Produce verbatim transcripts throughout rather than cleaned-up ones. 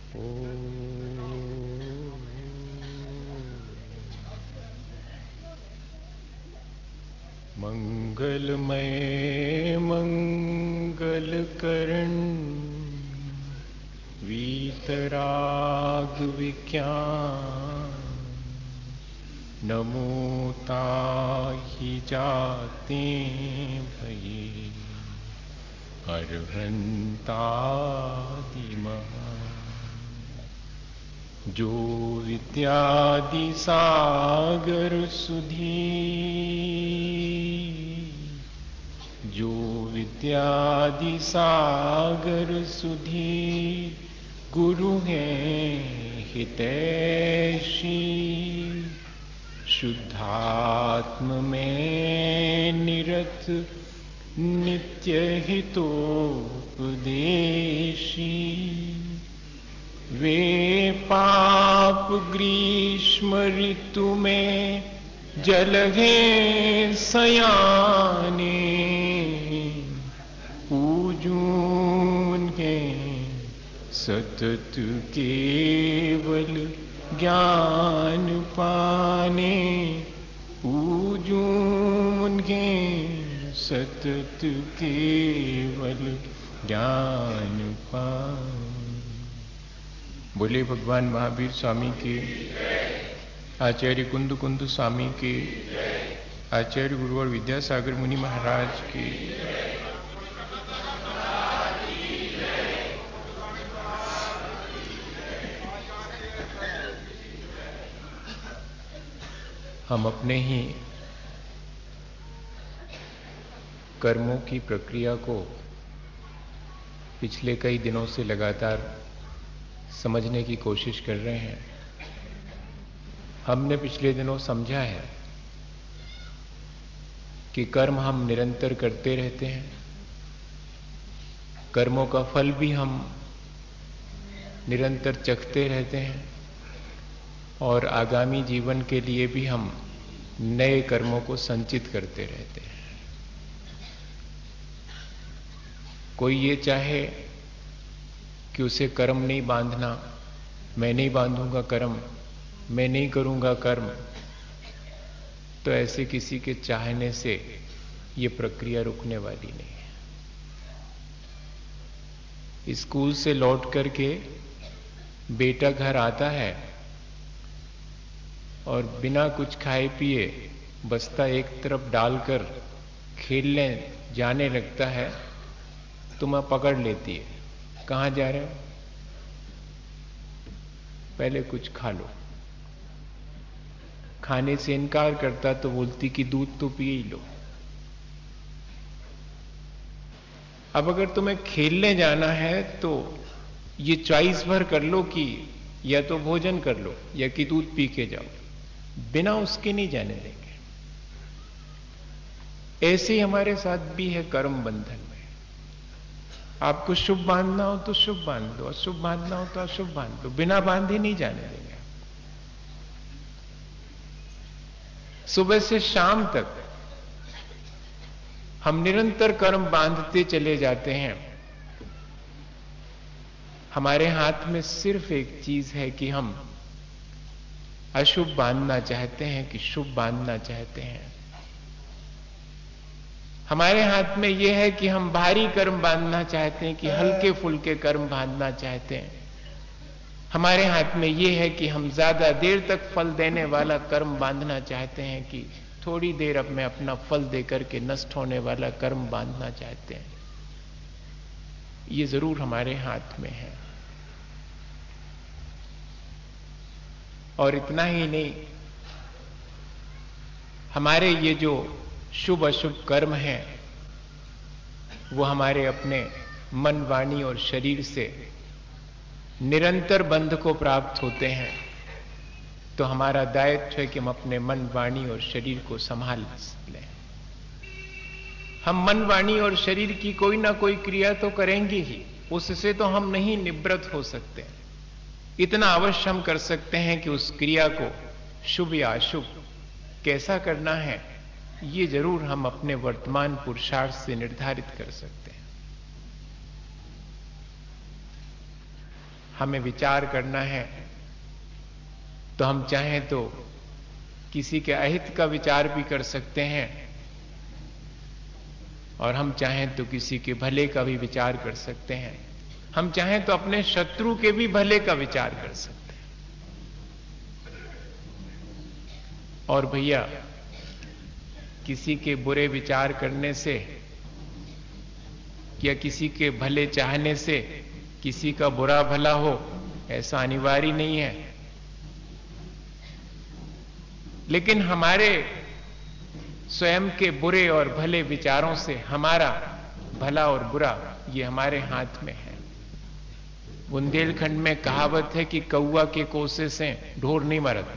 मंगलमय मंगलकरण वीतराग विज्ञान नमो ताहि जाते भये अर्हन्तादिमहा जो विद्यादि सागर सुधी जो विद्यादि सागर सुधी गुरु हैं हितैषी शुद्धात्म में निरत नित्य हितोपदेशी वे पाप ग्रीष्म ऋतु में जल हैं सयाने पूजून के सतत केवल ज्ञान पाने पूजून के सतत केवल ज्ञान पाने। बोले भगवान महावीर स्वामी के, आचार्य कुंद कुंद स्वामी के, आचार्य गुरु और विद्यासागर मुनि महाराज के। हम अपने ही कर्मों की प्रक्रिया को पिछले कई दिनों से लगातार समझने की कोशिश कर रहे हैं। हमने पिछले दिनों समझा है कि कर्म हम निरंतर करते रहते हैं, कर्मों का फल भी हम निरंतर चखते रहते हैं और आगामी जीवन के लिए भी हम नए कर्मों को संचित करते रहते हैं। कोई ये चाहे कि उसे कर्म नहीं बांधना, मैं नहीं बांधूंगा कर्म, मैं नहीं करूंगा कर्म, तो ऐसे किसी के चाहने से ये प्रक्रिया रुकने वाली नहीं है। स्कूल से लौट करके बेटा घर आता है और बिना कुछ खाए पिए बस्ता एक तरफ डालकर खेलने जाने लगता है तो मां पकड़ लेती है, कहां जा रहे हो, पहले कुछ खा लो। खाने से इनकार करता तो बोलती कि दूध तो पिए ही लो। अब अगर तुम्हें खेलने जाना है तो ये चॉइस भर कर लो कि या तो भोजन कर लो या कि दूध पी के जाओ, बिना उसके नहीं जाने देंगे। ऐसे ही हमारे साथ भी है कर्म बंधन में। आपको शुभ बांधना हो तो शुभ बांध लो, अशुभ बांधना हो तो अशुभ बांध लो, बिना बांधे नहीं जाने देंगे। सुबह से शाम तक हम निरंतर कर्म बांधते चले जाते हैं। हमारे हाथ में सिर्फ एक चीज है कि हम अशुभ बांधना चाहते हैं कि शुभ बांधना चाहते हैं। हमारे हाथ में यह है कि हम भारी कर्म बांधना चाहते हैं कि हल्के फुल्के कर्म बांधना चाहते हैं। हमारे हाथ में यह है कि हम ज्यादा देर तक फल देने वाला कर्म बांधना चाहते हैं कि थोड़ी देर अब में अपना फल देकर के नष्ट होने वाला कर्म बांधना चाहते हैं। ये जरूर हमारे हाथ में है। और इतना ही नहीं, हमारे ये जो शुभ अशुभ कर्म हैं वो हमारे अपने मन, वाणी और शरीर से निरंतर बंध को प्राप्त होते हैं। तो हमारा दायित्व है कि हम अपने मन, वाणी और शरीर को संभाल लें। हम मन, वाणी और शरीर की कोई ना कोई क्रिया तो करेंगे ही, उससे तो हम नहीं निवृत्त हो सकते। इतना अवश्य हम कर सकते हैं कि उस क्रिया को शुभ या अशुभ कैसा करना है ये जरूर हम अपने वर्तमान पुरुषार्थ से निर्धारित कर सकते हैं। हमें विचार करना है तो हम चाहें तो किसी के अहित का विचार भी कर सकते हैं और हम चाहें तो किसी के भले का भी विचार कर सकते हैं। हम चाहें तो अपने शत्रु के भी भले का विचार कर सकते हैं। और भैया, किसी के बुरे विचार करने से या किसी के भले चाहने से किसी का बुरा भला हो, ऐसा अनिवार्य नहीं है। लेकिन हमारे स्वयं के बुरे और भले विचारों से हमारा भला और बुरा ये हमारे हाथ में है। बुंदेलखंड में कहावत है कि कौआ के कोसे से ढोर नहीं मरत।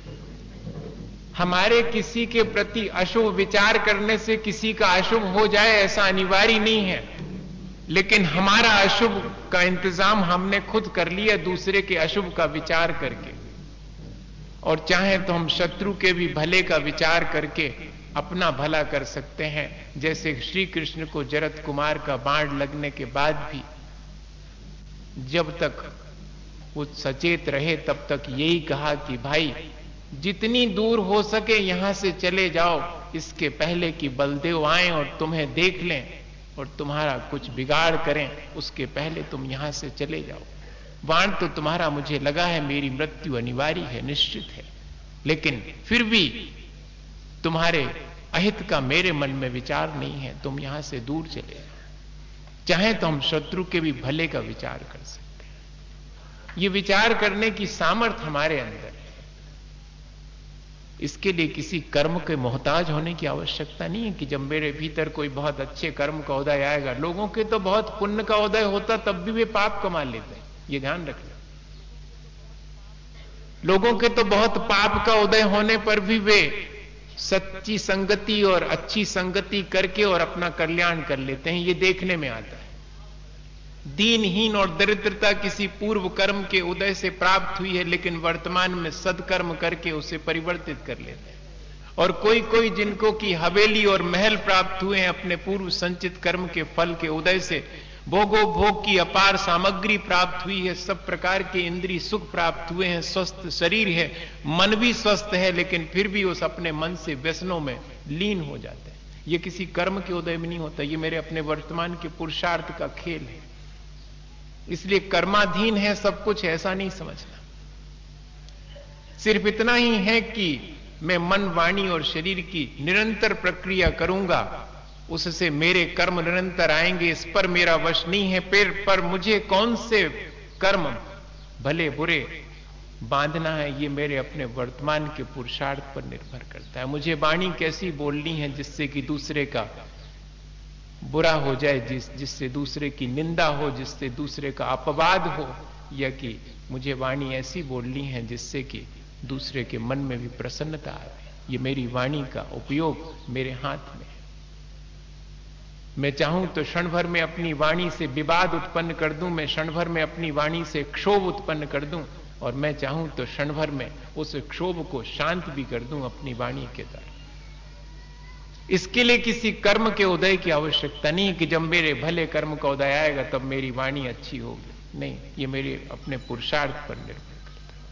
हमारे किसी के प्रति अशुभ विचार करने से किसी का अशुभ हो जाए ऐसा अनिवार्य नहीं है, लेकिन हमारा अशुभ का इंतजाम हमने खुद कर लिया दूसरे के अशुभ का विचार करके। और चाहे तो हम शत्रु के भी भले का विचार करके अपना भला कर सकते हैं। जैसे श्री कृष्ण को जरत कुमार का बाण लगने के बाद भी जब तक वो सचेत रहे तब तक यही कहा कि भाई जितनी दूर हो सके यहां से चले जाओ, इसके पहले कि बलदेव आए और तुम्हें देख लें और तुम्हारा कुछ बिगाड़ करें, उसके पहले तुम यहां से चले जाओ। बाण तो तुम्हारा मुझे लगा है, मेरी मृत्यु अनिवार्य है, निश्चित है, लेकिन फिर भी तुम्हारे अहित का मेरे मन में विचार नहीं है, तुम यहां से दूर चले जाओ। चाहे तो हम शत्रु के भी भले का विचार कर सकते हैं। ये विचार करने की सामर्थ्य हमारे अंदर है। इसके लिए किसी कर्म के मोहताज होने की आवश्यकता नहीं है कि जब मेरे भीतर कोई बहुत अच्छे कर्म का उदय आएगा। लोगों के तो बहुत पुण्य का उदय होता तब भी वे पाप कमा लेते हैं, ये ध्यान रखना। लोगों के तो बहुत पाप का उदय होने पर भी वे सच्ची संगति और अच्छी संगति करके और अपना कल्याण कर लेते हैं, ये देखने में आता है। दीनहीन और दरिद्रता किसी पूर्व कर्म के उदय से प्राप्त हुई है, लेकिन वर्तमान में सदकर्म करके उसे परिवर्तित कर लेते हैं। और कोई कोई जिनको की हवेली और महल प्राप्त हुए हैं अपने पूर्व संचित कर्म के फल के उदय से, भोगो भोग की अपार सामग्री प्राप्त हुई है, सब प्रकार के इंद्रिय सुख प्राप्त हुए हैं, स्वस्थ शरीर है, मन भी स्वस्थ है, लेकिन फिर भी उस अपने मन से व्यसनों में लीन हो जाते हैं। ये किसी कर्म के उदय में नहीं होता, ये मेरे अपने वर्तमान के पुरुषार्थ का खेल है। इसलिए कर्माधीन है सब कुछ, ऐसा नहीं समझना। सिर्फ इतना ही है कि मैं मन, वाणी और शरीर की निरंतर प्रक्रिया करूंगा, उससे मेरे कर्म निरंतर आएंगे, इस पर मेरा वश नहीं है। पेड़ पर मुझे कौन से कर्म भले बुरे बांधना है, ये मेरे अपने वर्तमान के पुरुषार्थ पर निर्भर करता है। मुझे वाणी कैसी बोलनी है जिससे कि दूसरे का बुरा हो जाए, जिस जिससे दूसरे की निंदा हो, जिससे दूसरे का अपवाद हो, या कि मुझे वाणी ऐसी बोलनी है जिससे कि दूसरे के मन में भी प्रसन्नता आए। ये मेरी वाणी का उपयोग मेरे हाथ में है। मैं चाहूं तो क्षण भर में अपनी वाणी से विवाद उत्पन्न कर दूं, मैं क्षण भर में अपनी वाणी से क्षोभ उत्पन्न कर दूं, और मैं चाहूं तो क्षण भर में उस क्षोभ को शांत भी कर दूं अपनी वाणी के द्वारा। इसके लिए किसी कर्म के उदय की आवश्यकता नहीं कि जब मेरे भले कर्म का उदय आएगा तब मेरी वाणी अच्छी होगी। नहीं, ये मेरे अपने पुरुषार्थ पर निर्भर करता है।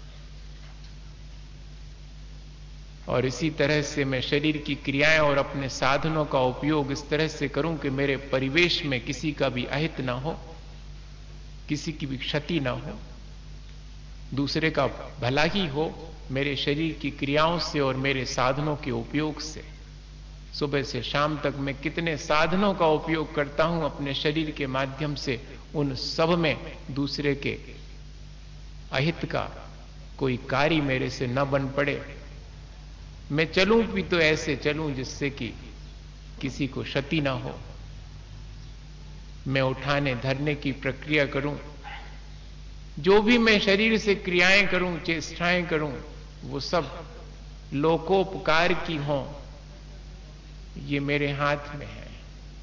और इसी तरह से मैं शरीर की क्रियाएं और अपने साधनों का उपयोग इस तरह से करूं कि मेरे परिवेश में किसी का भी अहित ना हो, किसी की भी क्षति ना हो, दूसरे का भला ही हो मेरे शरीर की क्रियाओं से और मेरे साधनों के उपयोग से। सुबह से शाम तक मैं कितने साधनों का उपयोग करता हूं अपने शरीर के माध्यम से, उन सब में दूसरे के अहित का कोई कार्य मेरे से न बन पड़े। मैं चलूं भी तो ऐसे चलूं जिससे कि किसी को क्षति ना हो। मैं उठाने धरने की प्रक्रिया करूं, जो भी मैं शरीर से क्रियाएं करूं, चेष्टाएं करूं, वो सब लोकोपकार की हों, ये मेरे हाथ में है।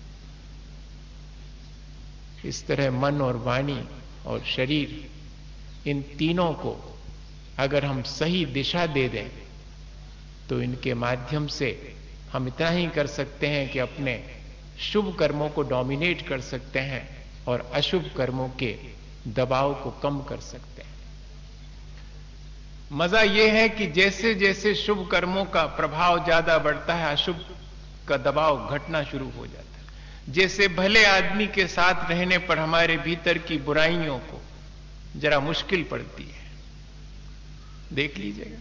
इस तरह मन और वाणी और शरीर, इन तीनों को अगर हम सही दिशा दे दें तो इनके माध्यम से हम इतना ही कर सकते हैं कि अपने शुभ कर्मों को डोमिनेट कर सकते हैं और अशुभ कर्मों के दबाव को कम कर सकते हैं। मजा यह है कि जैसे जैसे शुभ कर्मों का प्रभाव ज्यादा बढ़ता है, अशुभ का दबाव घटना शुरू हो जाता है। जैसे भले आदमी के साथ रहने पर हमारे भीतर की बुराइयों को जरा मुश्किल पड़ती है, देख लीजिएगा।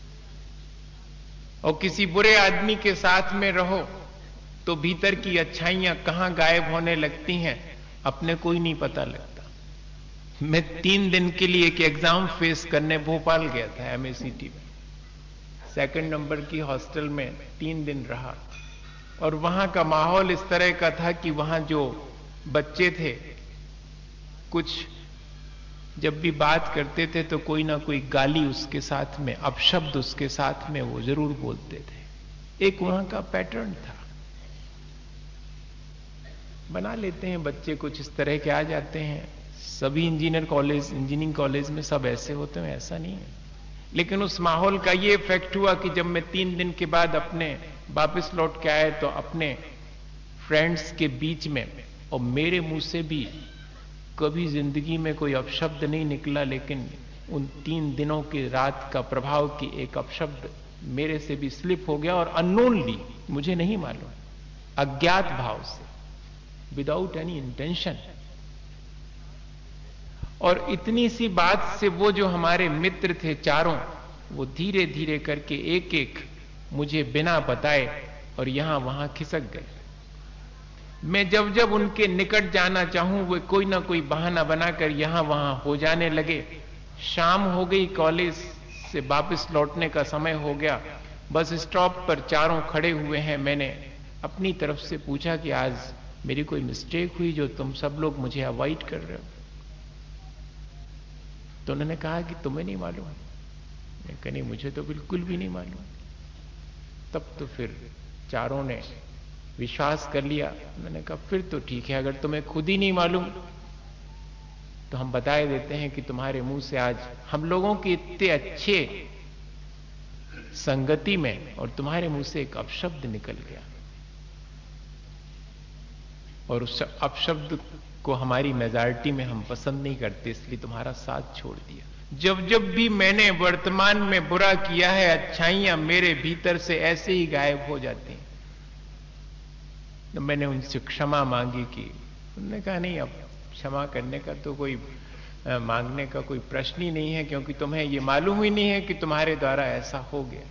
और किसी बुरे आदमी के साथ में रहो तो भीतर की अच्छाइयां कहां गायब होने लगती हैं, अपने को ही नहीं पता लगता। मैं तीन दिन के लिए एक एग्जाम फेस करने भोपाल गया था, एमएसीटी में, सेकंड नंबर की हॉस्टल में तीन दिन रहा। और वहां का माहौल इस तरह का था कि वहां जो बच्चे थे, कुछ जब भी बात करते थे तो कोई ना कोई गाली उसके साथ में, अपशब्द उसके साथ में वो जरूर बोलते थे। एक वहां का पैटर्न था। बना लेते हैं बच्चे, कुछ इस तरह के आ जाते हैं। सभी इंजीनियर कॉलेज, इंजीनियरिंग कॉलेज में सब ऐसे होते हैं, ऐसा नहीं है। लेकिन उस माहौल का ये इफेक्ट हुआ कि जब मैं तीन दिन के बाद अपने वापस लौट के आए तो अपने फ्रेंड्स के बीच में, और मेरे मुंह से भी कभी जिंदगी में कोई अपशब्द नहीं निकला, लेकिन उन तीन दिनों की रात का प्रभाव की एक अपशब्द मेरे से भी स्लिप हो गया, और अननोनली, मुझे नहीं मालूम, अज्ञात भाव से, विदाउट एनी इंटेंशन। और इतनी सी बात से वो जो हमारे मित्र थे चारों, वो धीरे धीरे करके एक एक मुझे बिना बताए और यहां वहां खिसक गए। मैं जब जब उनके निकट जाना चाहूं, वो कोई ना कोई बहाना बनाकर यहां वहां हो जाने लगे। शाम हो गई, कॉलेज से वापस लौटने का समय हो गया। बस स्टॉप पर चारों खड़े हुए हैं। मैंने अपनी तरफ से पूछा कि आज मेरी कोई मिस्टेक हुई जो तुम सब लोग मुझे अवॉइड कर रहे हो? तो उन्होंने कहा कि तुम्हें नहीं मालूम? मैं कहा नहीं, मुझे तो बिल्कुल भी नहीं मालूम। तब तो फिर चारों ने विश्वास कर लिया। उन्होंने कहा फिर तो ठीक है, अगर तुम्हें खुद ही नहीं मालूम तो हम बता देते हैं कि तुम्हारे मुंह से आज हम लोगों की इतने अच्छे संगति में और तुम्हारे मुंह से एक अपशब्द निकल गया, और उस अपशब्द को हमारी मेजॉरिटी में हम पसंद नहीं करते, इसलिए तुम्हारा साथ छोड़ दिया। जब जब भी मैंने वर्तमान में बुरा किया है, अच्छाइयां मेरे भीतर से ऐसे ही गायब हो जाती हैं। तो मैंने उनसे क्षमा मांगी कि, उन्होंने कहा नहीं, अब क्षमा करने का तो कोई आ, मांगने का कोई प्रश्न ही नहीं है, क्योंकि तुम्हें ये मालूम ही नहीं है कि तुम्हारे द्वारा ऐसा हो गया।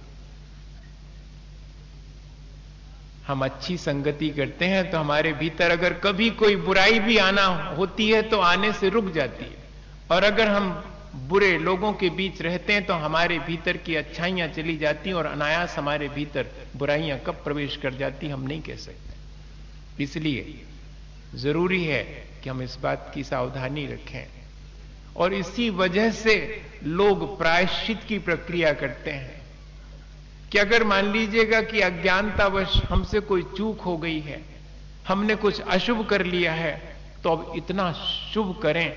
हम अच्छी संगति करते हैं तो हमारे भीतर अगर कभी कोई बुराई भी आना होती है तो आने से रुक जाती है, और अगर हम बुरे लोगों के बीच रहते हैं तो हमारे भीतर की अच्छाइयां चली जाती हैं, और अनायास हमारे भीतर बुराइयां कब प्रवेश कर जाती हम नहीं कह सकते। इसलिए जरूरी है कि हम इस बात की सावधानी रखें। और इसी वजह से लोग प्रायश्चित की प्रक्रिया करते हैं कि अगर मान लीजिएगा कि अज्ञानतावश हमसे कोई चूक हो गई है, हमने कुछ अशुभ कर लिया है, तो अब इतना शुभ करें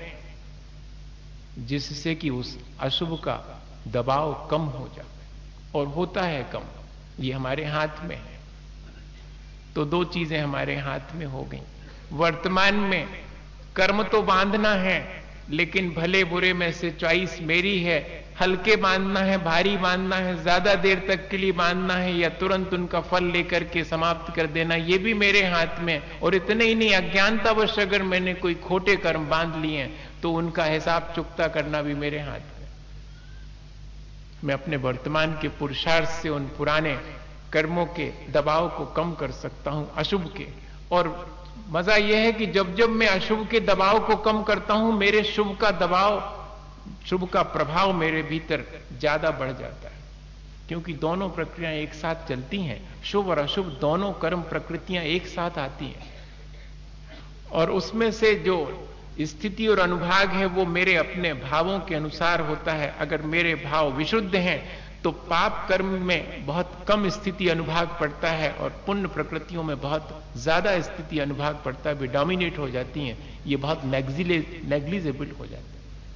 जिससे कि उस अशुभ का दबाव कम हो जाए, और होता है कम। ये हमारे हाथ में है। तो दो चीजें हमारे हाथ में हो गई। वर्तमान में कर्म तो बांधना है, लेकिन भले बुरे में से चॉइस मेरी है। हल्के बांधना है, भारी बांधना है, ज्यादा देर तक के लिए बांधना है, या तुरंत उनका फल लेकर के समाप्त कर देना, ये भी मेरे हाथ में। और इतने ही नहीं, अज्ञानतावश अगर मैंने कोई खोटे कर्म बांध लिए हैं तो उनका हिसाब चुकता करना भी मेरे हाथ में। मैं अपने वर्तमान के पुरुषार्थ से उन पुराने कर्मों के दबाव को कम कर सकता हूं, अशुभ के। और मजा यह है कि जब जब मैं अशुभ के दबाव को कम करता हूं, मेरे शुभ का दबाव, शुभ का प्रभाव मेरे भीतर ज्यादा बढ़ जाता है, क्योंकि दोनों प्रक्रियाएं एक साथ चलती हैं। शुभ और अशुभ दोनों कर्म प्रकृतियां एक साथ आती हैं, और उसमें से जो स्थिति और अनुभाग है वो मेरे अपने भावों के अनुसार होता है। अगर मेरे भाव विशुद्ध हैं तो पाप कर्म में बहुत कम स्थिति अनुभाग पड़ता है, और पुण्य प्रकृतियों में बहुत ज्यादा स्थिति अनुभाग पड़ता है, भी डोमिनेट हो जाती हैं, ये बहुत नेग्लिजिबल हो जाता है।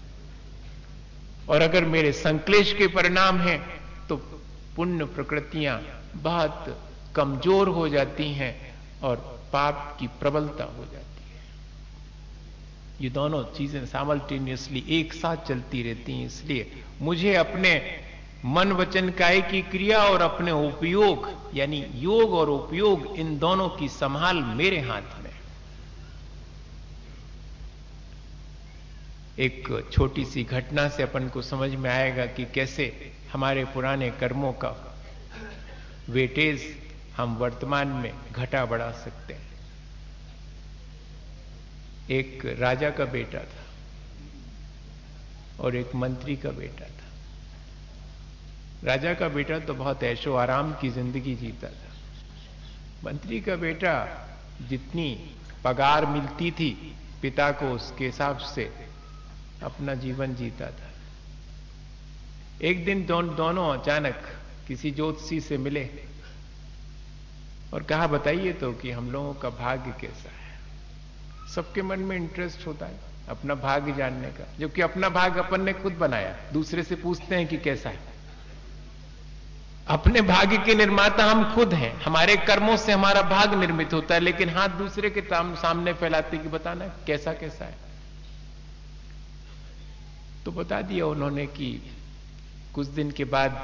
और अगर मेरे संक्लेश के परिणाम हैं तो पुण्य प्रकृतियां बहुत कमजोर हो जाती हैं और पाप की प्रबलता हो जाती है। ये दोनों चीजें साइमल्टेनियसली एक साथ चलती रहती हैं। इसलिए मुझे अपने मन वचन काय की क्रिया और अपने उपयोग यानी योग और उपयोग, इन दोनों की संभाल मेरे हाथ में। एक छोटी सी घटना से अपन को समझ में आएगा कि कैसे हमारे पुराने कर्मों का वेटेज हम वर्तमान में घटा बढ़ा सकते हैं। एक राजा का बेटा था और एक मंत्री का बेटा था। राजा का बेटा तो बहुत ऐशो आराम की जिंदगी जीता था। मंत्री का बेटा जितनी पगार मिलती थी पिता को, उसके हिसाब से अपना जीवन जीता था। एक दिन दोन, दोनों अचानक किसी ज्योतिषी से मिले और कहा, बताइए तो कि हम लोगों का भाग्य कैसा है। सबके मन में इंटरेस्ट होता है अपना भाग्य जानने का, जो कि अपना भाग्य अपन ने खुद बनाया। दूसरे से पूछते हैं कि कैसा है। अपने भाग्य के निर्माता हम खुद हैं। हमारे कर्मों से हमारा भाग्य निर्मित होता है, लेकिन हाथ दूसरे के सामने फैलाते कि बताना कैसा कैसा है। तो बता दिया उन्होंने कि कुछ दिन के बाद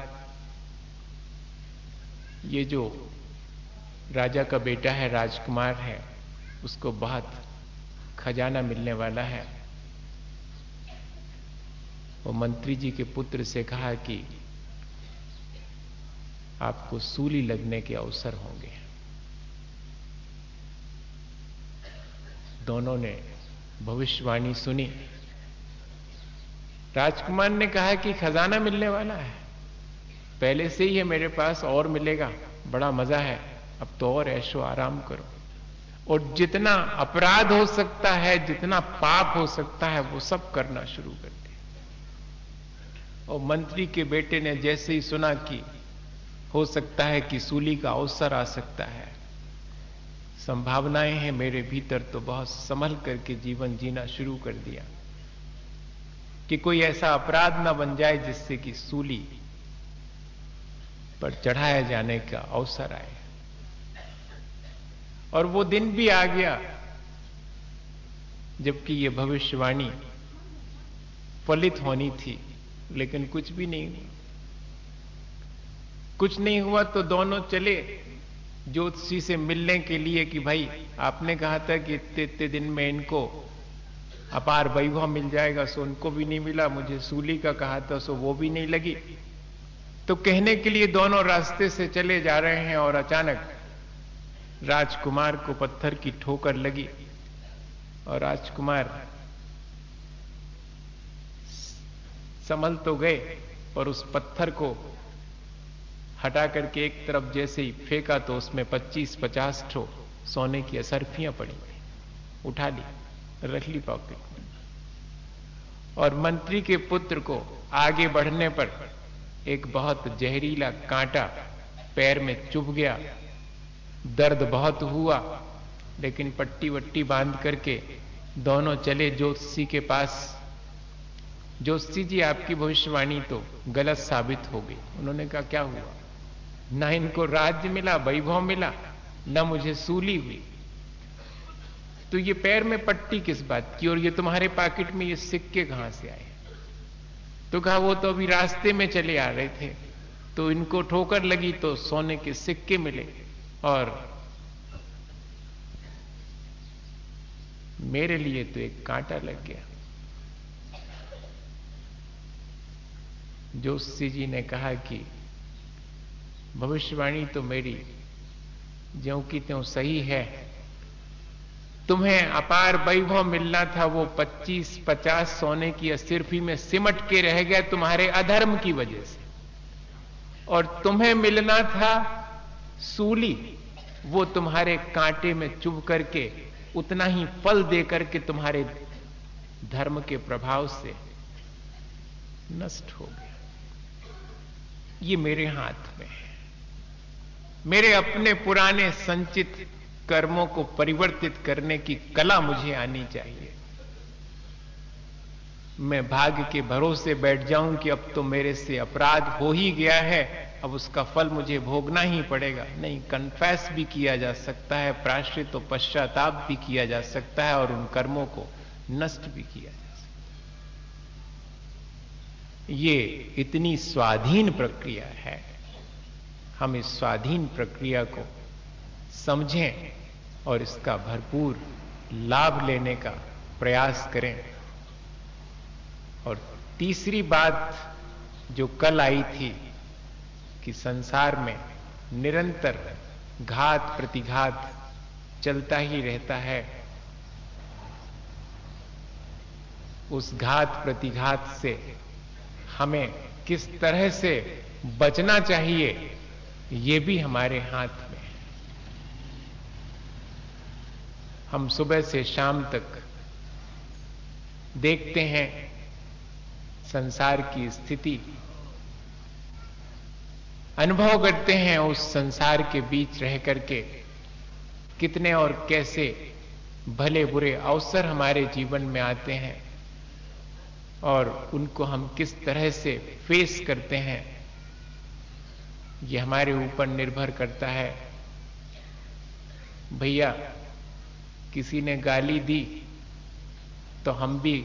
ये जो राजा का बेटा है, राजकुमार है, उसको बहुत खजाना मिलने वाला है। वो मंत्री जी के पुत्र से कहा कि आपको सूली लगने के अवसर होंगे। दोनों ने भविष्यवाणी सुनी। राजकुमार ने कहा कि खजाना मिलने वाला है, पहले से ही है मेरे पास, और मिलेगा, बड़ा मजा है, अब तो और ऐशो आराम करो। और जितना अपराध हो सकता है, जितना पाप हो सकता है, वो सब करना शुरू कर दिया। और मंत्री के बेटे ने जैसे ही सुना कि हो सकता है कि सूली का अवसर आ सकता है, संभावनाएं हैं मेरे भीतर, तो बहुत संभल करके जीवन जीना शुरू कर दिया कि कोई ऐसा अपराध ना बन जाए जिससे कि सूली पर चढ़ाया जाने का अवसर आए। और वो दिन भी आ गया जबकि ये भविष्यवाणी फलित होनी थी, लेकिन कुछ भी नहीं हुआ। कुछ नहीं हुआ तो दोनों चले ज्योतिषी से मिलने के लिए कि भाई आपने कहा था कि इतने इतने दिन में इनको अपार वैभव मिल जाएगा, सो उनको भी नहीं मिला। मुझे सूली का कहा था, सो वो भी नहीं लगी। तो कहने के लिए दोनों रास्ते से चले जा रहे हैं और अचानक राजकुमार को पत्थर की ठोकर लगी और राजकुमार संभल तो गए, और उस पत्थर को हटा करके एक तरफ जैसे ही फेंका तो उसमें पच्चीस पचास ठो सोने की असरफियां पड़ी। उठा ली, रख ली पॉकेट में। और मंत्री के पुत्र को आगे बढ़ने पर एक बहुत जहरीला कांटा पैर में चुभ गया। दर्द बहुत हुआ, लेकिन पट्टी वट्टी बांध करके दोनों चले ज्योतिषी के पास। ज्योतिषी जी, आपकी भविष्यवाणी तो गलत साबित हो गई। उन्होंने कहा, क्या हुआ? ना इनको राज्य मिला, वैभव मिला, ना मुझे सूली हुई, तो ये पैर में पट्टी किस बात की, और ये तुम्हारे पॉकेट में ये सिक्के कहां से आए? तो कहा, वो तो अभी रास्ते में चले आ रहे थे, तो इनको ठोकर लगी तो सोने के सिक्के मिले, और मेरे लिए तो एक कांटा लग गया। जोशी जी ने कहा कि भविष्यवाणी तो मेरी ज्यों की त्यों सही है। तुम्हें अपार वैभव मिलना था, वो पच्चीस पचास सोने की असरफी में सिमट के रह गया तुम्हारे अधर्म की वजह से। और तुम्हें मिलना था सूली, वो तुम्हारे कांटे में चुभ करके उतना ही फल दे करके तुम्हारे धर्म के प्रभाव से नष्ट हो गया। ये मेरे हाथ में है। मेरे अपने पुराने संचित कर्मों को परिवर्तित करने की कला मुझे आनी चाहिए। मैं भाग्य के भरोसे बैठ जाऊं कि अब तो मेरे से अपराध हो ही गया है, अब उसका फल मुझे भोगना ही पड़ेगा। नहीं, कन्फेस भी किया जा सकता है, प्रायश्चित तो पश्चाताप भी किया जा सकता है, और उन कर्मों को नष्ट भी किया जा सकता है। ये इतनी स्वाधीन प्रक्रिया है, हम इस स्वाधीन प्रक्रिया को समझें और इसका भरपूर लाभ लेने का प्रयास करें। और तीसरी बात जो कल आई थी कि संसार में निरंतर घात प्रतिघात चलता ही रहता है, उस घात प्रतिघात से हमें किस तरह से बचना चाहिए ये भी हमारे हाथ में है। हम सुबह से शाम तक देखते हैं संसार की स्थिति, अनुभव करते हैं उस संसार के बीच रह करके कितने और कैसे भले बुरे अवसर हमारे जीवन में आते हैं और उनको हम किस तरह से फेस करते हैं, ये हमारे ऊपर निर्भर करता है। भैया किसी ने गाली दी तो हम भी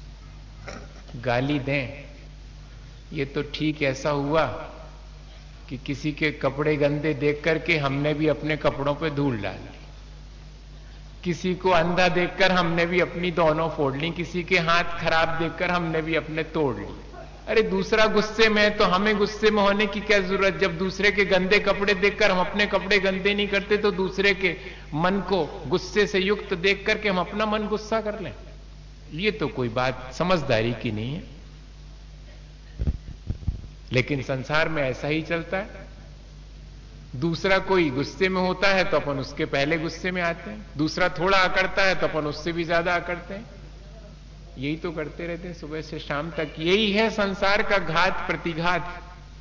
गाली दें। ये तो ठीक ऐसा हुआ कि किसी के कपड़े गंदे देख करके हमने भी अपने कपड़ों पे धूल डाल ली, किसी को अंधा देखकर हमने भी अपनी दोनों फोड़ ली, किसी के हाथ खराब देखकर हमने भी अपने तोड़ ली। अरे दूसरा गुस्से में है तो हमें गुस्से में होने की क्या जरूरत? जब दूसरे के गंदे कपड़े देखकर हम अपने कपड़े गंदे नहीं करते तो दूसरे के मन को गुस्से से युक्त देख करके हम अपना मन गुस्सा कर लें। ये तो कोई बात समझदारी की नहीं है। लेकिन संसार में ऐसा ही चलता है, दूसरा कोई गुस्से में होता है तो अपन उसके पहले गुस्से में आते हैं, दूसरा थोड़ा अकड़ता है तो अपन उससे भी ज्यादा अकड़ते हैं। यही तो करते रहते हैं सुबह से शाम तक। यही है संसार का घात प्रतिघात।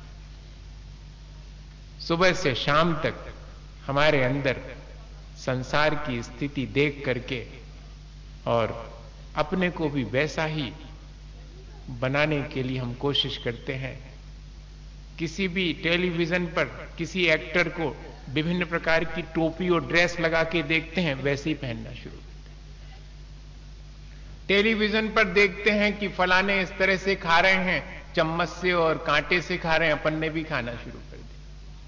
सुबह से शाम तक हमारे अंदर संसार की स्थिति देख करके और अपने को भी वैसा ही बनाने के लिए हम कोशिश करते हैं। किसी भी टेलीविजन पर किसी एक्टर को विभिन्न प्रकार की टोपी और ड्रेस लगा के देखते हैं, वैसे ही पहनना शुरू करते हैं। टेलीविजन पर देखते हैं कि फलाने इस तरह से खा रहे हैं, चम्मच से और कांटे से खा रहे हैं, अपन ने भी खाना शुरू कर दिया।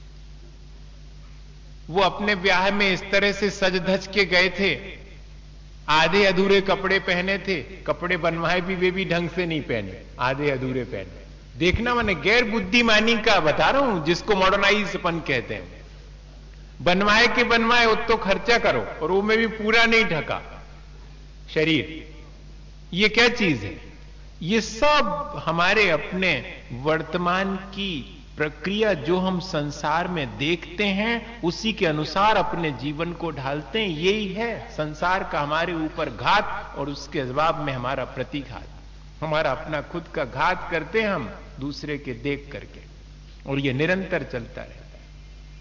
वो अपने ब्याह में इस तरह से सज धज के गए थे, आधे अधूरे कपड़े पहने थे, कपड़े बनवाए भी वे भी ढंग से नहीं पहने, आधे अधूरे पहने। देखना मैंने गैर बुद्धिमानी का बता रहा हूं, जिसको मॉडर्नाइज अपन कहते हैं। बनवाए के बनवाए वो तो खर्चा करो और वो में भी पूरा नहीं ढका शरीर। ये क्या चीज है? ये सब हमारे अपने वर्तमान की प्रक्रिया जो हम संसार में देखते हैं उसी के अनुसार अपने जीवन को ढालते हैं। यही है संसार का हमारे ऊपर घात और उसके जवाब में हमारा प्रतिघात। हमारा अपना खुद का घात करते हैं हम दूसरे के देख करके, और ये निरंतर चलता रहता है।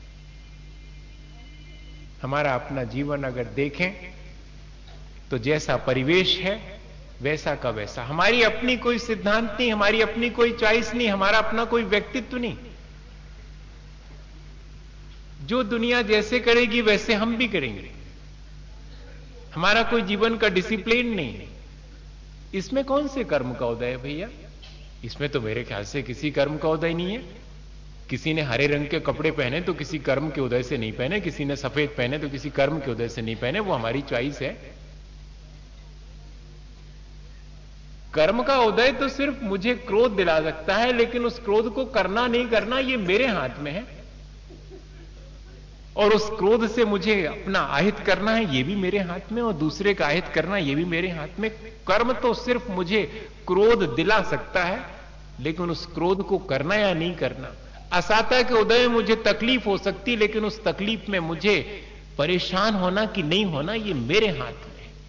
हमारा अपना जीवन अगर देखें तो जैसा परिवेश है वैसा का वैसा। हमारी अपनी कोई सिद्धांत नहीं, हमारी अपनी कोई चॉइस नहीं, हमारा अपना कोई व्यक्तित्व नहीं। जो दुनिया जैसे करेगी वैसे हम भी करेंगे। हमारा कोई जीवन का डिसिप्लिन नहीं है। इसमें कौन से कर्म का उदय है भैया? इसमें तो मेरे ख्याल से किसी कर्म का उदय नहीं है। किसी ने हरे रंग के कपड़े पहने तो किसी कर्म के उदय से नहीं पहने, किसी ने सफेद पहने तो किसी कर्म के उदय से नहीं पहने। वो हमारी चॉइस है। कर्म का उदय तो सिर्फ मुझे क्रोध दिला सकता है, लेकिन उस क्रोध को करना नहीं करना ये मेरे हाथ में है। और उस क्रोध से मुझे अपना आहित करना है ये भी मेरे हाथ में, और दूसरे का आहित करना ये भी मेरे हाथ में। कर्म तो सिर्फ मुझे क्रोध दिला सकता है, लेकिन उस क्रोध को करना या नहीं करना। असाता के उदय में मुझे तकलीफ हो सकती, लेकिन उस तकलीफ में मुझे परेशान होना कि नहीं होना ये मेरे हाथ में है।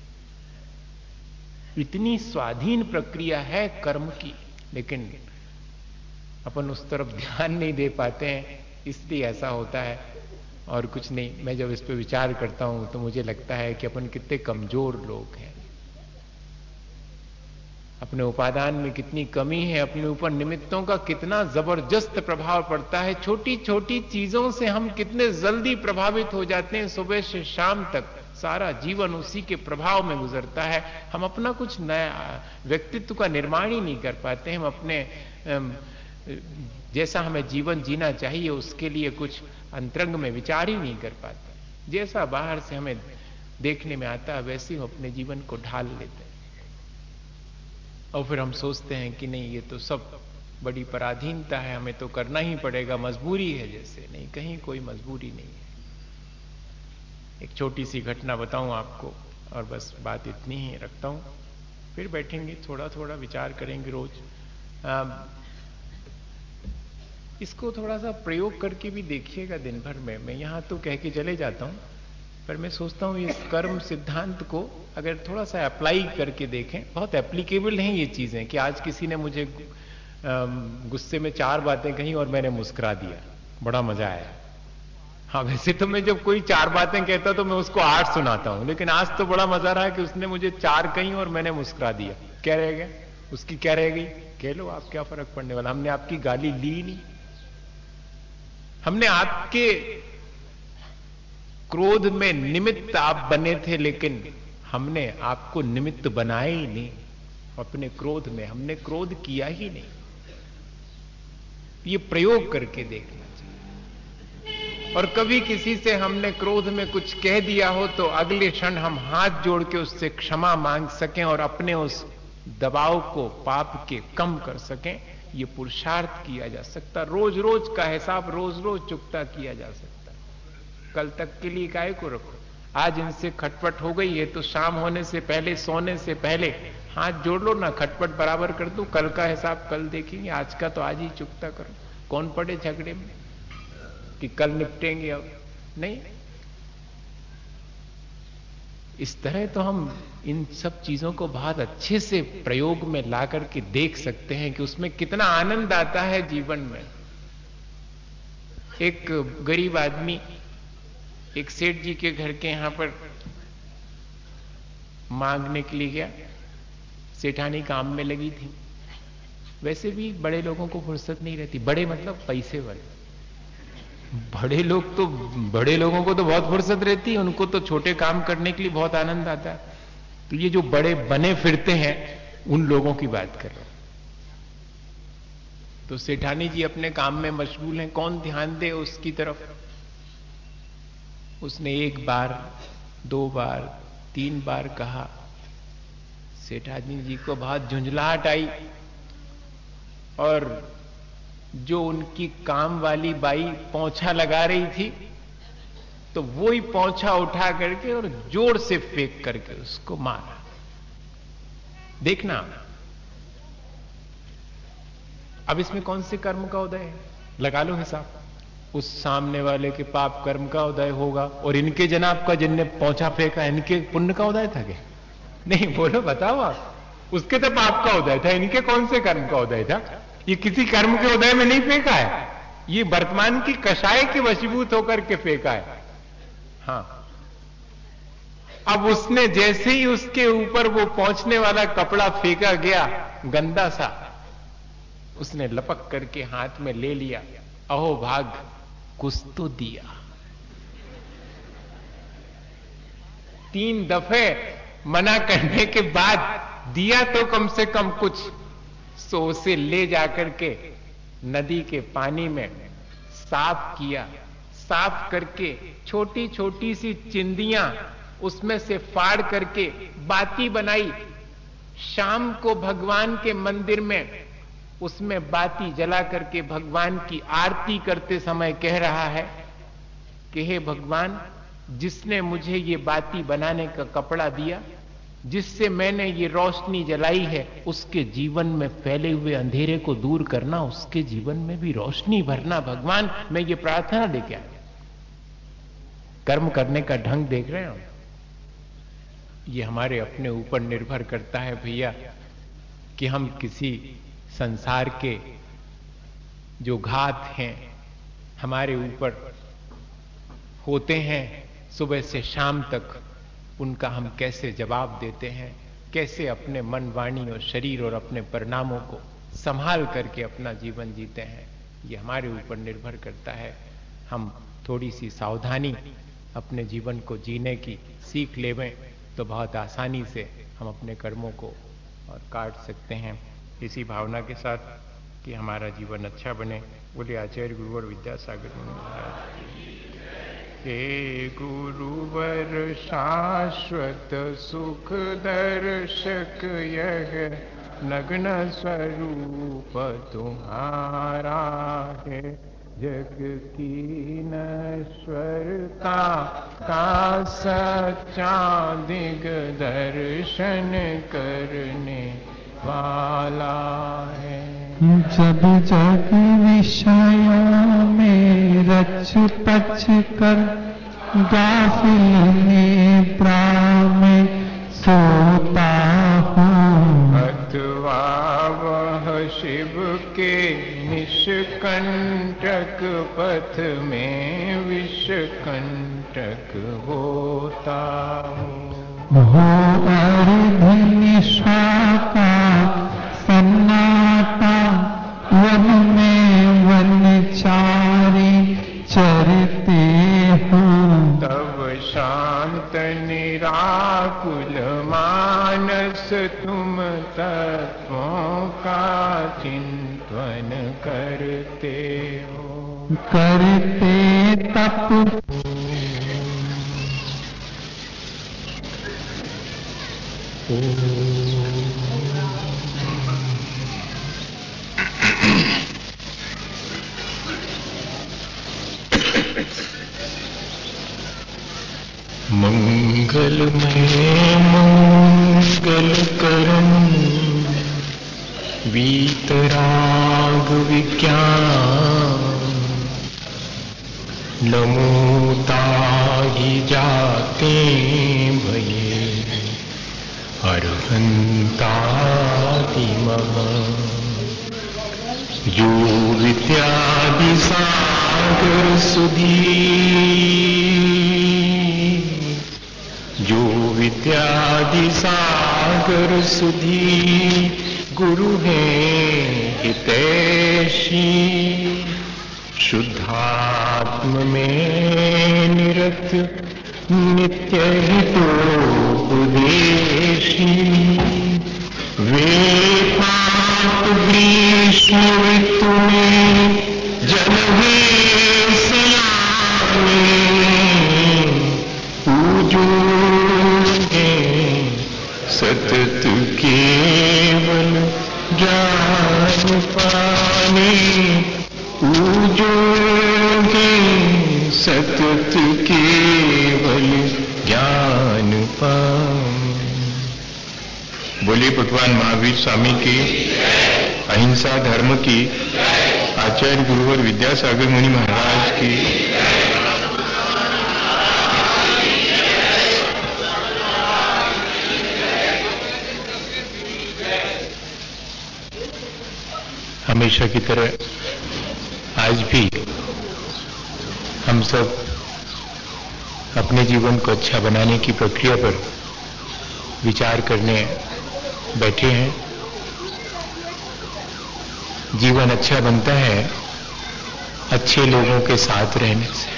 इतनी स्वाधीन प्रक्रिया है कर्म की, लेकिन अपन उस तरफ ध्यान नहीं दे पाते हैं, इसलिए ऐसा होता है और कुछ नहीं। मैं जब इस पर विचार करता हूं तो मुझे लगता है कि अपन कितने कमजोर लोग हैं, अपने उपादान में कितनी कमी है, अपने ऊपर निमित्तों का कितना जबरदस्त प्रभाव पड़ता है। छोटी छोटी चीजों से हम कितने जल्दी प्रभावित हो जाते हैं। सुबह से शाम तक सारा जीवन उसी के प्रभाव में गुजरता है। हम अपना कुछ नया व्यक्तित्व का निर्माण ही नहीं कर पाते। हम अपने जैसा हमें जीवन जीना चाहिए उसके लिए कुछ अंतरंग में विचार ही नहीं कर पाते। जैसा बाहर से हमें देखने में आता है वैसे हम अपने जीवन को ढाल लेते हैं और फिर हम सोचते हैं कि नहीं, ये तो सब बड़ी पराधीनता है, हमें तो करना ही पड़ेगा, मजबूरी है। जैसे नहीं, कहीं कोई मजबूरी नहीं है। एक छोटी सी घटना बताऊं आपको और बस बात इतनी ही रखता हूं, फिर बैठेंगे थोड़ा थोड़ा विचार करेंगे रोज। आ, इसको थोड़ा सा प्रयोग करके भी देखिएगा दिन भर में। मैं यहां तो कह के चले जाता हूं, पर मैं सोचता हूं इस कर्म सिद्धांत को अगर थोड़ा सा अप्लाई करके देखें, बहुत एप्लीकेबल हैं ये चीजें। कि आज किसी ने मुझे गुस्से में चार बातें कही और मैंने मुस्कुरा दिया, बड़ा मजा आया। हाँ, वैसे तो मैं जब कोई चार बातें कहता तो मैं उसको आठ सुनाता हूं, लेकिन आज तो बड़ा मजा रहा कि उसने मुझे चार कही और मैंने मुस्कुरा दिया। क्या रह गया? उसकी क्या रह गई? कह लो, आप क्या फर्क पड़ने वाला। हमने आपकी गाली ली नहीं, हमने आपके क्रोध में निमित्त आप बने थे, लेकिन हमने आपको निमित्त बनाया ही नहीं। अपने क्रोध में हमने क्रोध किया ही नहीं। ये प्रयोग करके देखना चाहिए। और कभी किसी से हमने क्रोध में कुछ कह दिया हो तो अगले क्षण हम हाथ जोड़ के उससे क्षमा मांग सकें और अपने उस दबाव को, पाप के, कम कर सकें। ये पुरुषार्थ किया जा सकता। रोज रोज का हिसाब रोज रोज चुकता किया जा सकता। कल तक के लिए काहे को रखो। आज इनसे खटपट हो गई है तो शाम होने से पहले, सोने से पहले हाथ जोड़ लो ना, खटपट बराबर कर दो। कल का हिसाब कल देखेंगे, आज का तो आज ही चुकता करो। कौन पड़े झगड़े में कि कल निपटेंगे, अब नहीं। इस तरह तो हम इन सब चीजों को बहुत अच्छे से प्रयोग में ला करके देख सकते हैं कि उसमें कितना आनंद आता है जीवन में। एक गरीब आदमी एक सेठ जी के घर के यहां पर मांगने के लिए गया। सेठानी काम में लगी थी। वैसे भी बड़े लोगों को फुर्सत नहीं रहती। बड़े मतलब पैसे वाले। बड़े लोग तो, बड़े लोगों को तो बहुत फुर्सत रहती है, उनको तो छोटे काम करने के लिए बहुत आनंद आता है। तो ये जो बड़े बने फिरते हैं उन लोगों की बात कर रहा हूं। तो सेठानी जी अपने काम में मशगूल हैं, कौन ध्यान दे उसकी तरफ। उसने एक बार, दो बार, तीन बार कहा। सेठानी जी को बहुत झुंझलाहट आई और जो उनकी काम वाली बाई पोंछा लगा रही थी तो वो ही पोंछा उठा करके और जोर से फेंक करके उसको मारा। देखना अब इसमें कौन से कर्म का उदय है, लगा लो हिसाब। उस सामने वाले के पाप कर्म का उदय होगा और इनके जनाब का, जिनने पोंछा फेंका, इनके पुण्य का उदय था क्या? नहीं, बोलो, बताओ आप। उसके तो पाप का उदय था, इनके कौन से कर्म का उदय था? ये किसी कर्म के उदय में नहीं फेंका है, ये वर्तमान की कषाय के वशीभूत होकर के फेंका है। हाँ, अब उसने जैसे ही उसके ऊपर वो पहुंचने वाला कपड़ा फेंका गया गंदा सा, उसने लपक करके हाथ में ले लिया। अहो भाग, कुछ तो दिया। तीन दफे मना करने के बाद दिया तो कम से कम कुछ। सो उसे ले जाकर के नदी के पानी में साफ किया। साफ करके छोटी छोटी सी चिंदियां उसमें से फाड़ करके बाती बनाई। शाम को भगवान के मंदिर में उसमें बाती जला करके भगवान की आरती करते समय कह रहा है कि हे भगवान, जिसने मुझे ये बाती बनाने का कपड़ा दिया, जिससे मैंने ये रोशनी जलाई है, उसके जीवन में फैले हुए अंधेरे को दूर करना, उसके जीवन में भी रोशनी भरना। भगवान, मैं ये प्रार्थना लेके आया। कर्म करने का ढंग देख रहे हो? ये हमारे अपने ऊपर निर्भर करता है भैया कि हम किसी संसार के जो घात हैं हमारे ऊपर होते हैं सुबह से शाम तक, उनका हम कैसे जवाब देते हैं, कैसे अपने मन, वाणी और शरीर और अपने परिणामों को संभाल करके अपना जीवन जीते हैं, ये हमारे ऊपर निर्भर करता है। हम थोड़ी सी सावधानी अपने जीवन को जीने की सीख लेवें तो बहुत आसानी से हम अपने कर्मों को और काट सकते हैं। इसी भावना के साथ कि हमारा जीवन अच्छा बने, बोले आचार्य गुरुवर विद्यासागर महाराज। हे गुरुवर शाश्वत सुख दर्शक यह नग्न स्वरूप तुम्हारा है, जग की नश्वरता का सच्चा दिग दर्शन करने वाला है। जब जग विषयों में रच पच कर गाफिल निद्रा में सोता हूँ, अथवा वह शिव के निष्कंटक पथ में विषकंटक होता हूँ। हो अर्ध निशा का सन्नाटा, वन में वनचारी चरते हूँ, तब शांत निराकुल मानस तुम तत्वों का चिंतन करते हो। करते तप मंगलमय मंगलकरं वीतराग विज्ञान, नमो ताहि जाते भये अर्हन्तातिमः। यो विद्यादि सागर सुधी, जो विद्यादि सागर सुधी, गुरु है हितैषी, शुद्धात्म में निरत नित्य हितोपदेशी। वे पाप ग्रीष्म ऋतु में जल है सयाने, पूजो है सतत केवल ज्ञान पाने, पूजो है सतत केवल ज्ञान पाने। बोलिए भगवान महावीर स्वामी की, अहिंसा धर्म की, आचार्य गुरुवर विद्यासागर मुनि महाराज की। हमेशा की तरह आज भी हम सब अपने जीवन को अच्छा बनाने की प्रक्रिया पर विचार करने बैठे हैं। जीवन अच्छा बनता है अच्छे लोगों के साथ रहने से,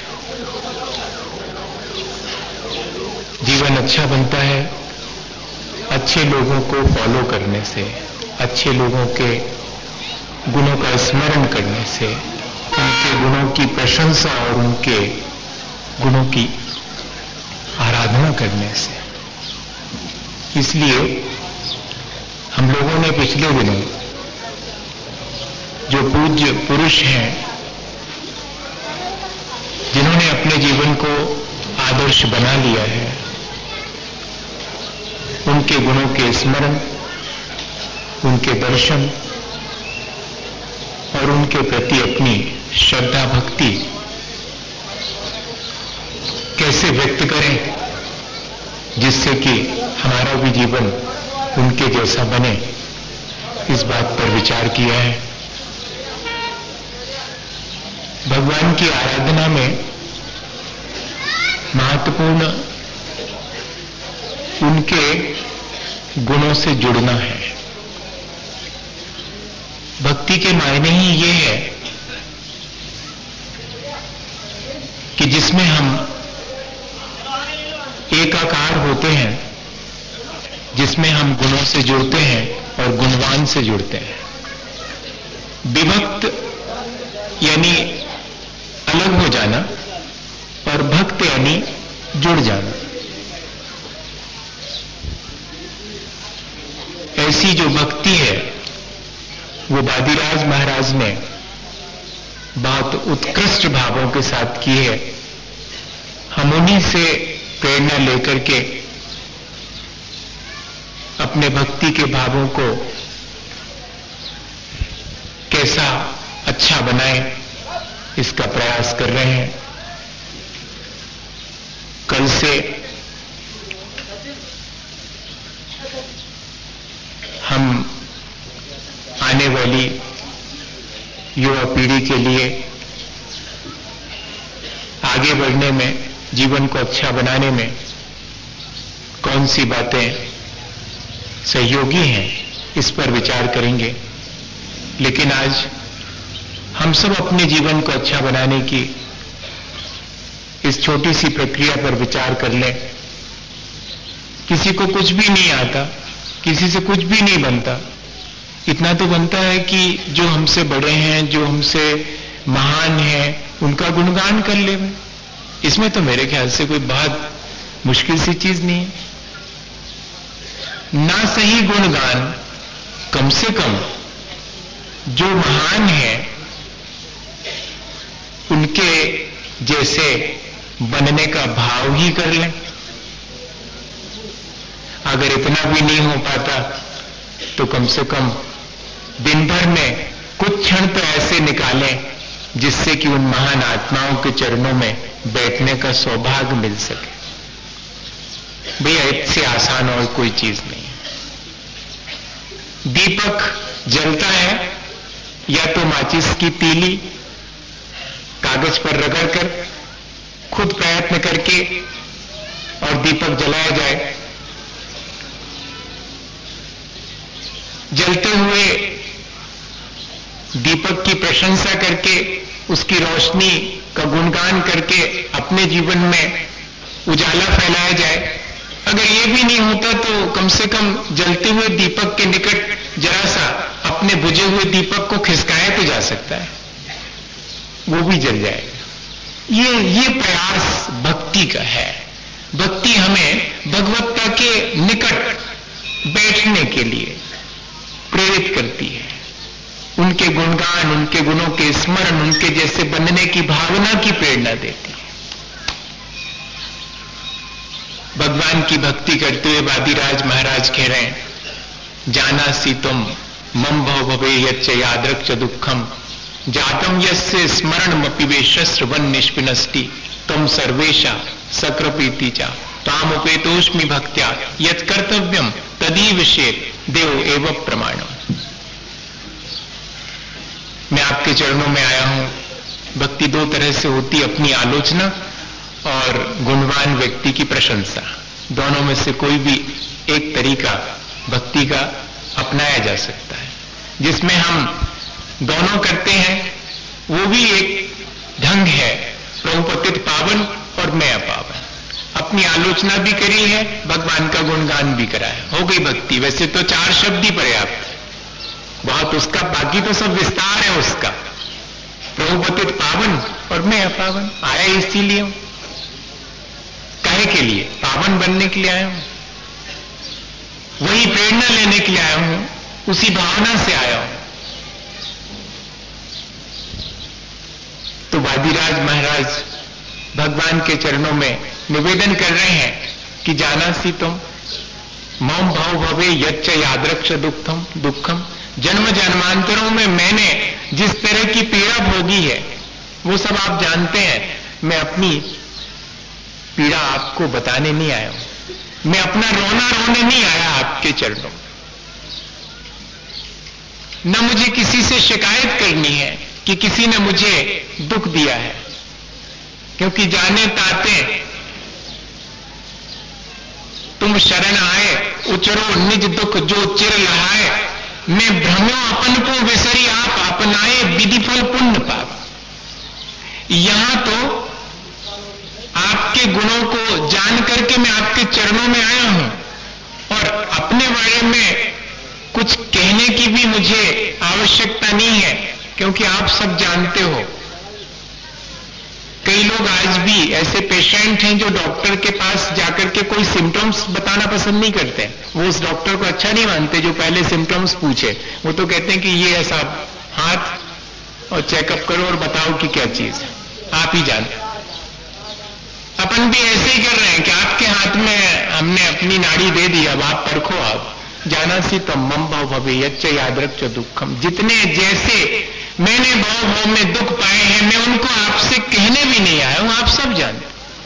जीवन अच्छा बनता है अच्छे लोगों को फॉलो करने से, अच्छे लोगों के गुणों का स्मरण करने से, उनके गुणों की प्रशंसा और उनके गुणों की आराधना करने से। इसलिए हम लोगों ने पिछले दिनों जो पूज्य पुरुष हैं जिन्होंने अपने जीवन को आदर्श बना लिया है, उनके गुणों के स्मरण, उनके दर्शन और उनके प्रति अपनी श्रद्धा भक्ति कैसे व्यक्त करें जिससे कि हमारा भी जीवन उनके जैसा बने, इस बात पर विचार किया है। भगवान की आराधना में महत्वपूर्ण उनके गुणों से जुड़ना है। भक्ति के मायने ही ये है कि जिसमें हम जिसमें हम गुणों से जुड़ते हैं और गुणवान से जुड़ते हैं। विभक्त यानी अलग हो जाना और भक्त यानी जुड़ जाना। ऐसी जो भक्ति है वो वादिराज महाराज ने बहुत उत्कृष्ट भावों के साथ की है। हम उन्हीं से प्रेरणा लेकर के अपने भक्ति के भावों को कैसा अच्छा बनाएं इसका प्रयास कर रहे हैं। कल से हम आने वाली युवा पीढ़ी के लिए आगे बढ़ने में, जीवन को अच्छा बनाने में कौन सी बातें सहयोगी हैं, इस पर विचार करेंगे। लेकिन आज हम सब अपने जीवन को अच्छा बनाने की इस छोटी सी प्रक्रिया पर विचार कर लें। किसी को कुछ भी नहीं आता, किसी से कुछ भी नहीं बनता। इतना तो बनता है कि जो हमसे बड़े हैं, जो हमसे महान हैं, उनका गुणगान कर ले। इसमें तो मेरे ख्याल से कोई बहुत मुश्किल सी चीज नहीं है। ना सही गुणगान, कम से कम जो महान है उनके जैसे बनने का भाव ही कर लें। अगर इतना भी नहीं हो पाता तो कम से कम दिन भर में कुछ क्षण तो ऐसे निकालें जिससे कि उन महान आत्माओं के चरणों में बैठने का सौभाग्य मिल सके। भैया इससे आसान और कोई चीज नहीं है। दीपक जलता है या तो माचिस की तीली कागज पर रगड़कर खुद प्रयत्न करके और दीपक जलाया जाए। जलते हुए दीपक की प्रशंसा करके, उसकी रोशनी का गुणगान करके अपने जीवन में उजाला फैलाया जाए। अगर ये भी नहीं होता तो कम से कम जलते हुए दीपक के निकट जरा सा अपने बुझे हुए दीपक को खिसकाया तो जा सकता है, वो भी जल जाएगा। ये ये प्रयास भक्ति का है। भक्ति हमें भगवत्ता के निकट बैठने के लिए प्रेरित करती है। उनके गुणगान, उनके गुणों के स्मरण, उनके जैसे बनने की भावना की प्रेरणा देती है। भगवान की भक्ति करते हुए वादिराज महाराज कह रहे हैं, जानासि तुम मम भव भवे यच्च यादृक् च दुःखम जातम यस्य स्मरणमपि वे शस्त्रवन निष्पिनष्टि तुम सर्वेशा सकृपीति चा ताम उपेतोष्मि भक्त्या यत् कर्तव्यम तदीविषेत् देव एवं प्रमाणम। मैं आपके चरणों में आया हूं। भक्ति दो तरह से होती है, अपनी आलोचना और गुणवान व्यक्ति की प्रशंसा। दोनों में से कोई भी एक तरीका भक्ति का अपनाया जा सकता है। जिसमें हम दोनों करते हैं वो भी एक ढंग है, प्रभु पतित पावन और मैं अपावन। अपनी आलोचना भी करी है, भगवान का गुणगान भी करा है, हो गई भक्ति। वैसे तो चार शब्द ही पर्याप्त है, बहुत उसका, बाकी तो सब विस्तार है उसका। प्रभु पतित पावन और मैं अपावन। आया इसीलिए हूं, काहे के लिए? पावन बनने के लिए आया हूं, वही प्रेरणा लेने के लिए आया हूं, उसी भावना से आया हूं। तो वादिराज महाराज भगवान के चरणों में निवेदन कर रहे हैं कि जानासि तुम मम भव भवे यच्च यादृक् च दुःखम दुःखम। जन्म जन्मांतरों में मैंने जिस तरह की पीड़ा भोगी है वो सब आप जानते हैं। मैं अपनी पीड़ा आपको बताने नहीं आया हूं, मैं अपना रोना रोने नहीं आया आपके चरणों। न मुझे किसी से शिकायत करनी है कि किसी ने मुझे दुख दिया है, क्योंकि जाने ताते तुम शरण आए उचरो निज दुख जो चिर लहाए। मैं भ्रमो अपन को विसरी आप अपनाए विधि फल पुण्य पाप। यहां तो आपके गुणों को जान करके मैं आपके चरणों में आया हूं और अपने की भी मुझे आवश्यकता नहीं है, क्योंकि आप सब जानते हो कई लोग आज भी ऐसे पेशेंट हैं जो डॉक्टर के पास जाकर के कोई सिम्टम्स बताना पसंद नहीं करते। वो उस डॉक्टर को अच्छा नहीं मानते जो पहले सिम्टम्स पूछे। वो तो कहते हैं कि ये ऐसा हाथ और चेकअप करो और बताओ कि क्या चीज है, आप ही जाने। अपन भी ऐसे ही कर रहे हैं कि आपके हाथ में हमने अपनी नाड़ी दे दी, अब आप परखो। आप जाना सी तम मम भाव भवे यच्च यादृक् च दुखम। जितने जैसे मैंने भाव भाव में दुख पाए हैं, मैं उनको आपसे कहने भी नहीं आया हूं, आप सब जानते।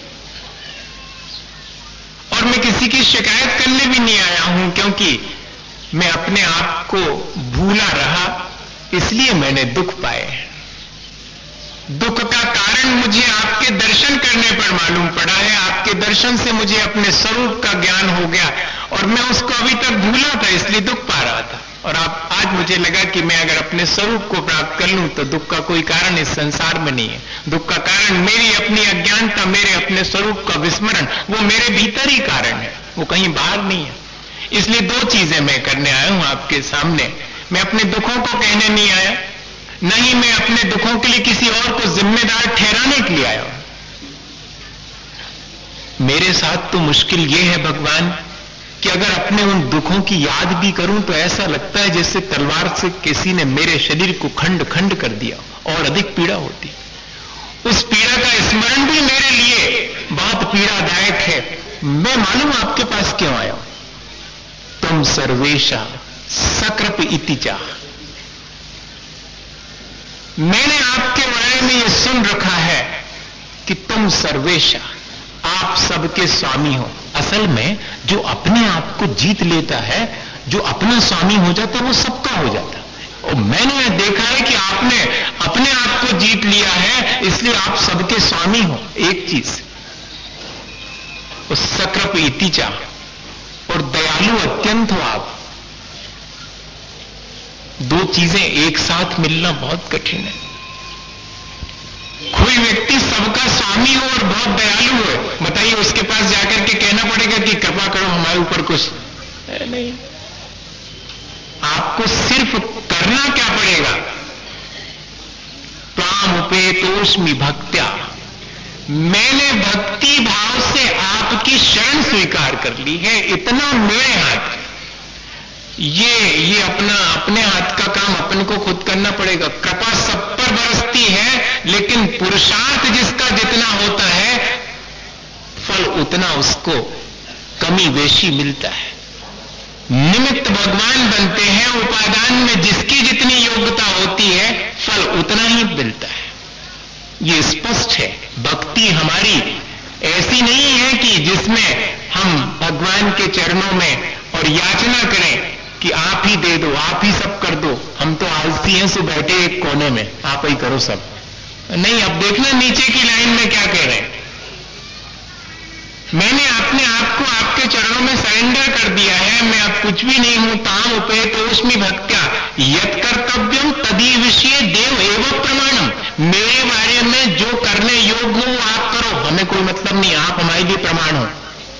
और मैं किसी की शिकायत करने भी नहीं आया हूं, क्योंकि मैं अपने आप को भूला रहा, इसलिए मैंने दुख पाए। दुख का कारण मुझे आपके दर्शन करने पर मालूम पड़ा है। आपके दर्शन से मुझे अपने स्वरूप का ज्ञान हो गया और मैं उसको अभी तक भूला था, इसलिए दुख पा रहा था। और आप आज मुझे लगा कि मैं अगर अपने स्वरूप को प्राप्त कर लूं तो दुख का कोई कारण इस संसार में नहीं है। दुख का कारण मेरी अपनी अज्ञानता, मेरे अपने स्वरूप का विस्मरण, वो मेरे भीतर ही कारण है, वो कहीं बाहर नहीं है। इसलिए दो चीजें मैं करने आया हूं आपके सामने। मैं अपने दुखों को कहने नहीं आया, नहीं मैं अपने दुखों के लिए किसी और को जिम्मेदार ठहराने के लिए आया हूं। मेरे साथ तो मुश्किल यह है भगवान कि अगर अपने उन दुखों की याद भी करूं तो ऐसा लगता है जैसे तलवार से किसी ने मेरे शरीर को खंड खंड कर दिया और अधिक पीड़ा होती। उस पीड़ा का स्मरण भी मेरे लिए बहुत पीड़ादायक है। मैं मालूम आपके पास क्यों आया हूं। तुम सर्वेशा सकृप इति चाह। मैंने आपके बारे में यह सुन रखा है कि तुम सर्वेशा, आप सबके स्वामी हो। असल में जो अपने आप को जीत लेता है, जो अपना स्वामी हो जाता है, वो सबका हो जाता है। और मैंने देखा है कि आपने अपने आप को जीत लिया है, इसलिए आप सबके स्वामी हो। एक चीज उस सकृप इतिचा, और दयालु अत्यंत हो आप। दो चीजें एक साथ मिलना बहुत कठिन है। कोई व्यक्ति सबका स्वामी हो और बहुत दयालु हो, बताइए उसके पास जाकर के कहना पड़ेगा कि कृपा करो हमारे ऊपर कुछ नहीं। आपको सिर्फ करना क्या पड़ेगा। त्वाम उपेतोस्मि भक्त्या, मैंने भक्ति भाव से आपकी शरण स्वीकार कर ली है, इतना मेरे हाथ। ये ये अपना अपने हाथ का काम अपन को खुद करना पड़ेगा। कृपा सब पर बरसती है, लेकिन पुरुषार्थ जिसका जितना होता है, फल उतना उसको कमी बेशी मिलता है। निमित्त भगवान बनते हैं, उपादान में जिसकी जितनी योग्यता होती है, फल उतना ही मिलता है। ये स्पष्ट है। भक्ति हमारी ऐसी नहीं है कि जिसमें हम भगवान के चरणों में और याचना करें कि आप ही दे दो, आप ही सब कर दो। हम तो आलसी हैं, सो बैठे एक कोने में, आप ही करो सब। नहीं, अब देखना नीचे की लाइन में क्या कह रहे हैं। मैंने अपने आप को आपके चरणों में सरेंडर कर दिया है, मैं अब कुछ भी नहीं हूं। ताम उपेतोस्मि भक्त्या यत् कर्तव्यम तदीविषये देव एवं प्रमाणम। मेरे बारे में जो करने योग्य हो आप करो, हमें कोई मतलब नहीं, आप हमारे लिए प्रमाण हो।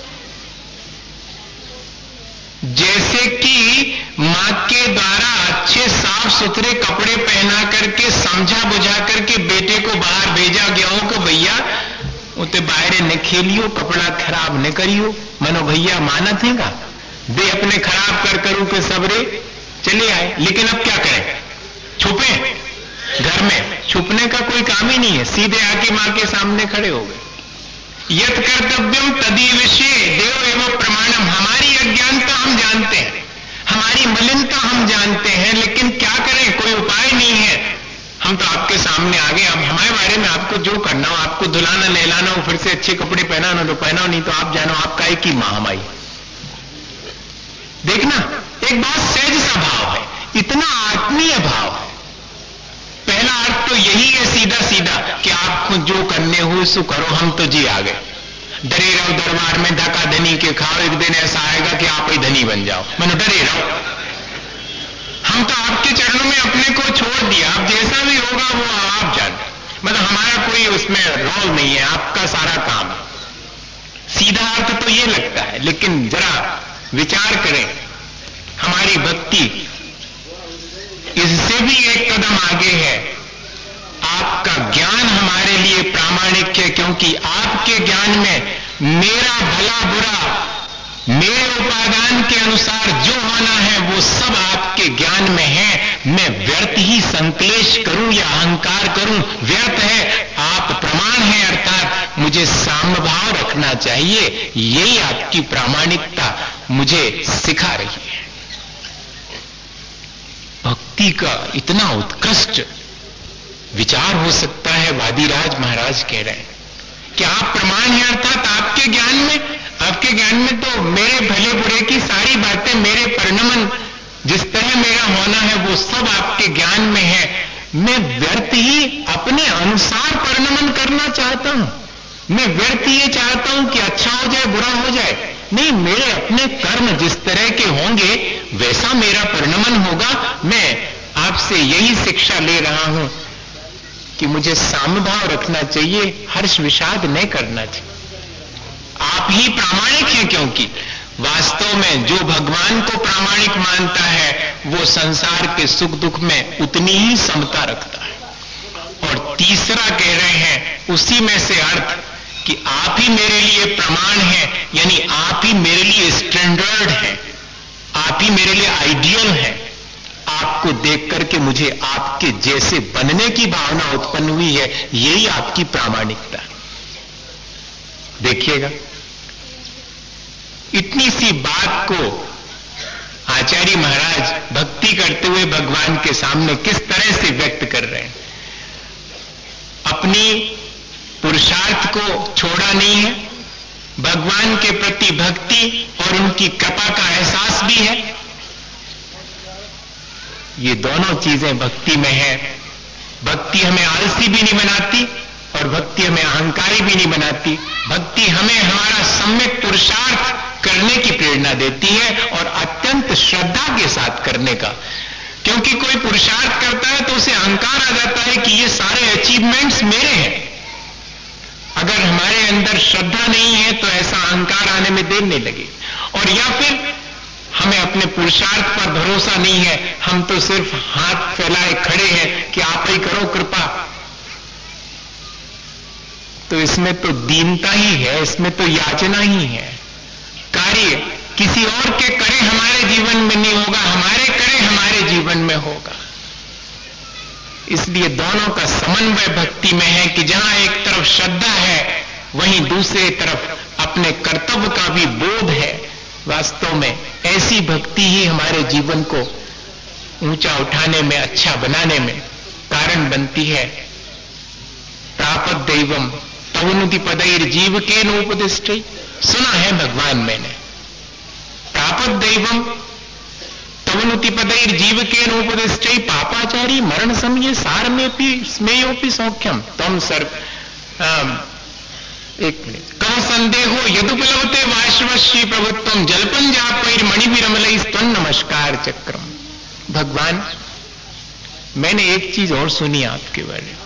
जैसे कि मां के द्वारा अच्छे साफ सुथरे कपड़े पहना करके समझा बुझा करके बेटे को बाहर भेजा गया हो कि भैया उते बाहर न खेलियो, कपड़ा खराब न करियो। मनो भैया मानत है का दे अपने खराब कर करूं के सबरे चले आए। लेकिन अब क्या करें, छुपे घर में, छुपने का कोई काम ही नहीं है, सीधे आके मां के सामने खड़े हो गए। यत् कर्तव्यम तदीविषये देव एवं प्रमाणम। हमारी अज्ञानता हम जानते हैं, हमारी मलिनता हम जानते हैं, लेकिन क्या करें, कोई उपाय नहीं है। हम तो आपके सामने आ गए। अब हमारे बारे में आपको जो करना हो, आपको धुलाना नहलाना हो, फिर से अच्छे कपड़े पहनाना तो पहनाओ, नहीं तो आप जानो आप काहे की महामाई। देखना, एक बहुत सहज सा भाव है, इतना आत्मीय भाव है। पहला अर्थ तो यही है सीधा सीधा कि आपको जो करने हो सो करो, हम तो जी आ गए। डरे रहो दरबार में धक्का धनी के खाओ, एक दिन ऐसा आएगा कि आप ही धनी बन जाओ। मैंने डरे रहो, हम तो आपके चरणों में अपने को छोड़ दिया, अब जैसा भी होगा वो आप जान। मतलब हमारा कोई उसमें रोल नहीं है, आपका सारा काम। सीधा अर्थ तो ये लगता है, लेकिन जरा विचार करें, हमारी भक्ति आगे है। आपका ज्ञान हमारे लिए प्रामाणिक है, क्योंकि आपके ज्ञान में मेरा भला बुरा मेरे उपादान के अनुसार जो होना है वो सब आपके ज्ञान में है। मैं व्यर्थ ही संकलेश करूं या अहंकार करूं, व्यर्थ है। आप प्रमाण है, अर्थात मुझे साम्यभाव रखना चाहिए। यही आपकी प्रामाणिकता मुझे सिखा रही है। भक्ति का इतना उत्कृष्ट विचार हो सकता है, वादिराज महाराज कह रहे हैं कि आप प्रमाण है, अर्थात आपके ज्ञान में आपके ज्ञान में तो मेरे भले बुरे की सारी बातें, मेरे परिणमन जिस तरह मेरा होना है वो सब आपके ज्ञान में है। मैं व्यर्थ ही अपने अनुसार परिणमन करना चाहता हूं। मैं व्यर्थ ये चाहता हूं कि अच्छा हो जाए बुरा हो जाए, नहीं, मेरे अपने कर्म जिस तरह के होंगे वैसा मेरा परिणमन होगा। मैं आपसे यही शिक्षा ले रहा हूं कि मुझे साम्यभाव रखना चाहिए, हर्ष विषाद नहीं करना चाहिए। आप ही प्रामाणिक हैं, क्योंकि वास्तव में जो भगवान को प्रामाणिक मानता है वो संसार के सुख दुख में उतनी ही समता रखता है। और तीसरा कह रहे हैं उसी में से अर्थ कि आप ही मेरे लिए प्रमाण हैं, यानी आप ही मेरे लिए स्टैंडर्ड हैं, आप ही मेरे लिए आइडियल हैं। आपको देख करके मुझे आपके जैसे बनने की भावना उत्पन्न हुई है, यही आपकी प्रामाणिकता है। देखिएगा, इतनी सी बात को आचार्य महाराज भक्ति करते हुए भगवान के सामने किस तरह से व्यक्त कर रहे हैं। अपनी पुरुषार्थ को छोड़ा नहीं है, भगवान के प्रति भक्ति और उनकी कृपा का एहसास भी है। ये दोनों चीजें भक्ति में है। भक्ति हमें आलसी भी नहीं बनाती और भक्ति हमें अहंकारी भी नहीं बनाती। भक्ति हमें हमारा सम्यक पुरुषार्थ करने की प्रेरणा देती है और अत्यंत श्रद्धा के साथ करने का। क्योंकि कोई पुरुषार्थ करता है तो उसे अहंकार आ जाता है कि ये सारे अचीवमेंट्स मेरे हैं। अगर हमारे अंदर श्रद्धा नहीं है तो ऐसा अहंकार आने में देर नहीं लगी। और या फिर हमें अपने पुरुषार्थ पर भरोसा नहीं है, हम तो सिर्फ हाथ फैलाए खड़े हैं कि आप ही करो कृपा। तो इसमें तो दीनता ही है, इसमें तो याचना ही है। कार्य किसी और के करे हमारे जीवन में नहीं होगा, हमारे करे हमारे जीवन में होगा। इसलिए दोनों का समन्वय भक्ति में है कि जहां एक तरफ श्रद्धा है वहीं दूसरी तरफ अपने कर्तव्य का भी बोध है। वास्तव में ऐसी भक्ति ही हमारे जीवन को ऊंचा उठाने में, अच्छा बनाने में कारण बनती है। प्रापत दैवम तवनुति पदैर जीव के नोपदिष्टि, सुना है भगवान मैंने। प्रापत दैवम तवनुति पदैर जीव के नोपदिष्टि पापाचारी मरण समय सार में भी स्मेयोपि सौख्यम तम सर्व। एक मिनट। कहो संदेहो यदुपलवते वाश्वश्री प्रभुत्वम जलपन जापैर मणिविरमलई स्तन नमस्कार चक्रम। भगवान, मैंने एक चीज और सुनी आपके बारे में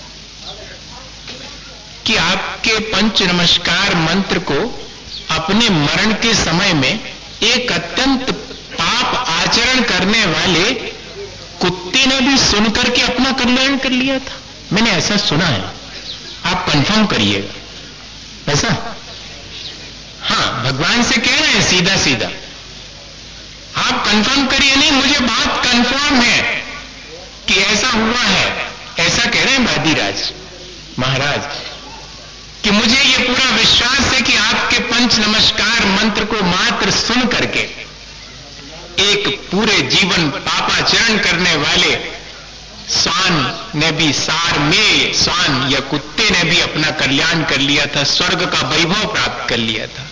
कि आपके पंच नमस्कार मंत्र को अपने मरण के समय में एक अत्यंत पाप आचरण करने वाले कुत्ते ने भी सुनकर के अपना कल्याण कर लिया था। मैंने ऐसा सुना है, आप कंफर्म करिएगा ऐसा। हाँ, भगवान से कह रहे हैं सीधा सीधा, आप कंफर्म करिए। नहीं, मुझे बात कंफर्म है कि ऐसा हुआ है, ऐसा कह रहे हैं वादिराज महाराज कि मुझे ये पूरा विश्वास है कि आपके पंच नमस्कार मंत्र को मात्र सुन करके एक पूरे जीवन पापाचरण करने वाले स्वान ने भी, सार में स्वान या कुत्ते ने भी अपना कल्याण कर लिया था, स्वर्ग का वैभव प्राप्त कर लिया था।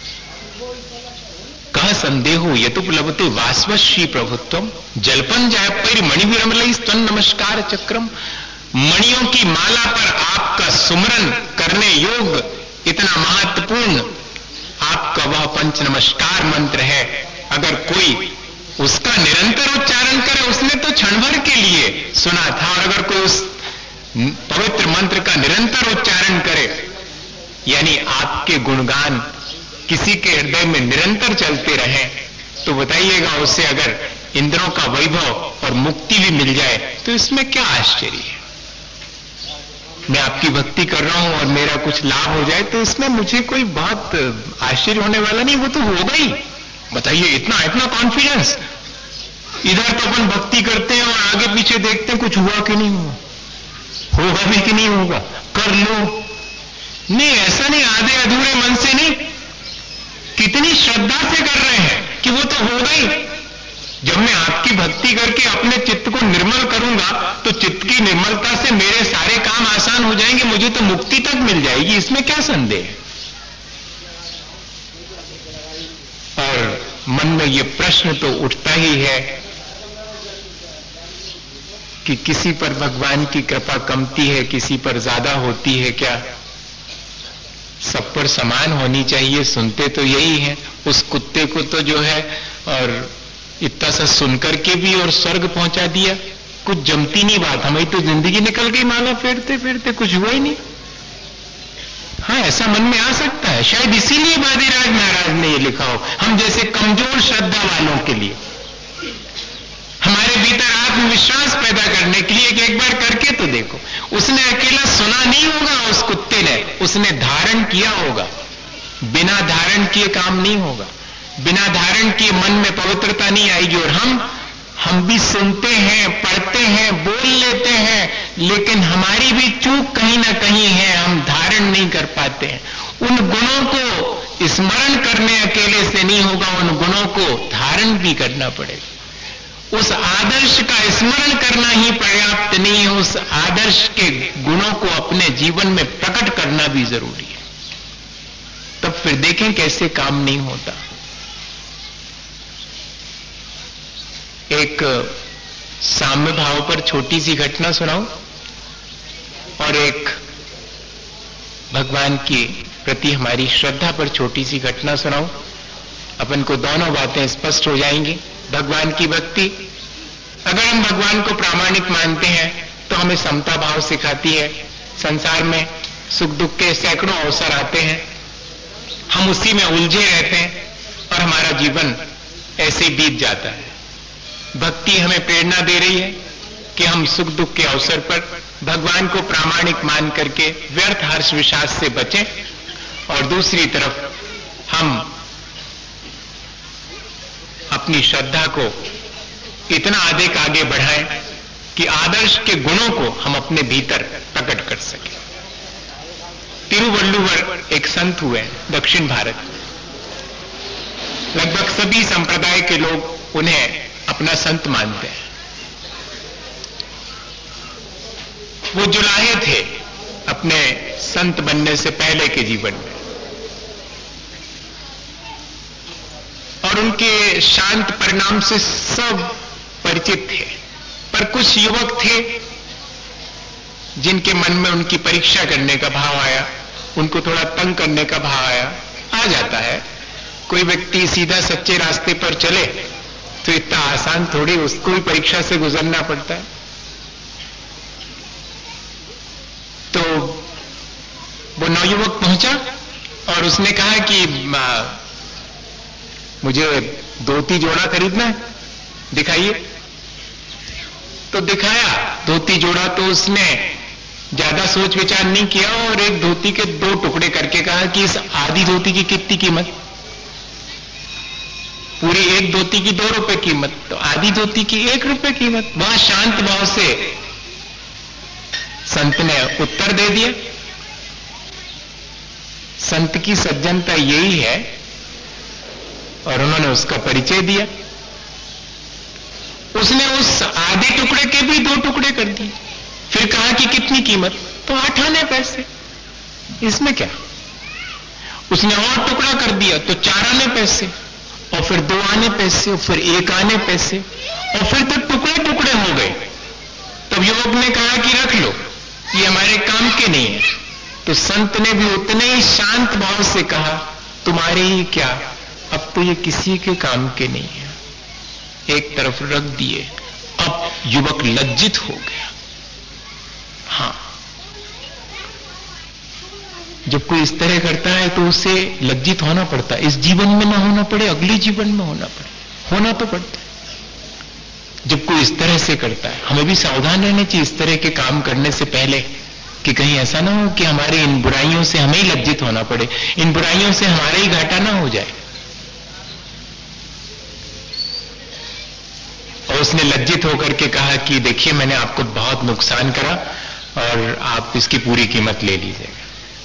कह संदेहो यतुपलवते वास्वश्री प्रभुत्वम जलपन जापैर मणिविरमलई स्तन नमस्कार चक्रम। मणियों की माला पर आपका सुमरन करने योग्य इतना महत्वपूर्ण आपका वह पंच नमस्कार मंत्र है। अगर कोई उसका निरंतर उच्चारण करे, उसने तो क्षण भर के लिए सुना था, और अगर कोई उस पवित्र मंत्र का निरंतर उच्चारण करे, यानी आपके गुणगान किसी के हृदय में निरंतर चलते रहे, तो बताइएगा उसे अगर इंद्रों का वैभव और मुक्ति भी मिल जाए तो इसमें क्या आश्चर्य है। मैं आपकी भक्ति कर रहा हूं और मेरा कुछ लाभ हो जाए तो इसमें मुझे कोई बहुत आश्चर्य होने वाला नहीं, वो तो होगा ही। बताइए, इतना इतना कॉन्फिडेंस। इधर तो अपन भक्ति करते हैं और आगे पीछे देखते हैं कुछ हुआ कि नहीं हुआ, होगा भी कि नहीं होगा, कर लो। नहीं, ऐसा नहीं, आधे अधूरे मन से नहीं, कितनी श्रद्धा से कर रहे हैं कि वो तो होगा ही। जब मैं आपकी भक्ति करके अपने चित्त को निर्मल करूंगा तो चित्त की निर्मलता से मेरे सारे काम आसान हो जाएंगे, मुझे तो मुक्ति तक मिल जाएगी, इसमें क्या संदेह है। और मन में ये प्रश्न तो उठता ही है कि किसी पर भगवान की कृपा कमती है, किसी पर ज्यादा होती है क्या? सब पर समान होनी चाहिए। सुनते तो यही है। उस कुत्ते को तो जो है और इतना सा सुनकर के भी और स्वर्ग पहुंचा दिया, कुछ जमती नहीं बात। हमारी तो जिंदगी निकल गई माला फेरते फेरते, कुछ हुआ ही नहीं। हाँ, ऐसा मन में आ सकता है, शायद इसीलिए वादिराज महाराज ने ये लिखा हो, हम जैसे कमजोर श्रद्धा वालों के लिए, हमारे भीतर आत्मविश्वास पैदा करने के लिए कि एक बार करके तो देखो। उसने अकेला सुना नहीं होगा, उस कुत्ते ने, उसने धारण किया होगा। बिना धारण किए काम नहीं होगा, बिना धारण किए मन में पवित्रता नहीं आएगी। और हम हम भी सुनते हैं, पढ़ते हैं, बोल लेते हैं, लेकिन हमारी भी चूक कहीं ना कहीं है, हम धारण नहीं कर पाते हैं। उन गुणों को स्मरण करने अकेले से नहीं होगा, उन गुणों को धारण भी करना पड़ेगा। उस आदर्श का स्मरण करना ही पर्याप्त नहीं है, उस आदर्श के गुणों को अपने जीवन में प्रकट करना भी जरूरी है। तब फिर देखें कैसे काम नहीं होता। एक साम्य भाव पर छोटी सी घटना सुनाऊं और एक भगवान के प्रति हमारी श्रद्धा पर छोटी सी घटना सुनाऊं। अपन को दोनों बातें स्पष्ट हो जाएंगी। भगवान की भक्ति, अगर हम भगवान को प्रामाणिक मानते हैं तो हमें समता भाव सिखाती है। संसार में सुख दुख के सैकड़ों अवसर आते हैं, हम उसी में उलझे रहते हैं और हमारा जीवन ऐसे ही बीत जाता है। भक्ति हमें प्रेरणा दे रही है कि हम सुख दुख के अवसर पर भगवान को प्रामाणिक मान करके व्यर्थ हर्ष विषाद से बचें, और दूसरी तरफ हम अपनी श्रद्धा को इतना अधिक आगे बढ़ाएं कि आदर्श के गुणों को हम अपने भीतर प्रकट कर सकें। तिरुवल्लुवर एक संत हुए दक्षिण भारत। लगभग सभी संप्रदाय के लोग उन्हें अपना संत मानते हैं। वो जुलाहे थे अपने संत बनने से पहले के जीवन में, और उनके शांत परिणाम से सब परिचित थे। पर कुछ युवक थे जिनके मन में उनकी परीक्षा करने का भाव आया, उनको थोड़ा तंग करने का भाव आया। आ जाता है, कोई व्यक्ति सीधा सच्चे रास्ते पर चले तो इतना आसान थोड़ी उसको भी परीक्षा से गुजरना पड़ता है। तो वो नौयुवक पहुंचा और उसने कहा कि मुझे धोती जोड़ा खरीदना है, दिखाइए। तो दिखाया धोती जोड़ा, तो उसने ज्यादा सोच विचार नहीं किया और एक धोती के दो टुकड़े करके कहा कि इस आधी धोती की कितनी कीमत? पूरी एक धोती की दो रुपए कीमत, तो आधी धोती की एक रुपए कीमत। वहां शांत भाव से संत ने उत्तर दे दिया। संत की सज्जनता यही है, और उन्होंने उसका परिचय दिया। उसने उस आधे टुकड़े के भी दो टुकड़े कर दिए, फिर कहा कि कितनी कीमत? तो आठ आने पैसे। इसमें क्या? उसने और टुकड़ा कर दिया तो चार आने पैसे, और फिर दो आने पैसे, और फिर एक आने पैसे, और फिर तो टुकड़े टुकड़े हो गए। तब युवक ने कहा कि रख लो, ये हमारे काम के नहीं है। तो संत ने भी उतने ही शांत भाव से कहा, तुम्हारे ही क्या, अब तो ये किसी के काम के नहीं है, एक तरफ रख दिए। अब युवक लज्जित हो गया। हाँ, जब कोई इस तरह करता है तो उसे लज्जित होना पड़ता है। इस जीवन में ना होना पड़े, अगले जीवन में होना पड़े, होना तो पड़ता है। जब कोई इस तरह से करता है। हमें भी सावधान रहना चाहिए इस तरह के काम करने से पहले, कि कहीं ऐसा ना हो कि हमारी इन बुराइयों से हमें ही लज्जित होना पड़े, इन बुराइयों से हमारा ही घाटा ना हो जाए। और उसने लज्जित होकर के कहा कि देखिए मैंने आपको बहुत नुकसान करा और आप इसकी पूरी कीमत ले लीजिएगा।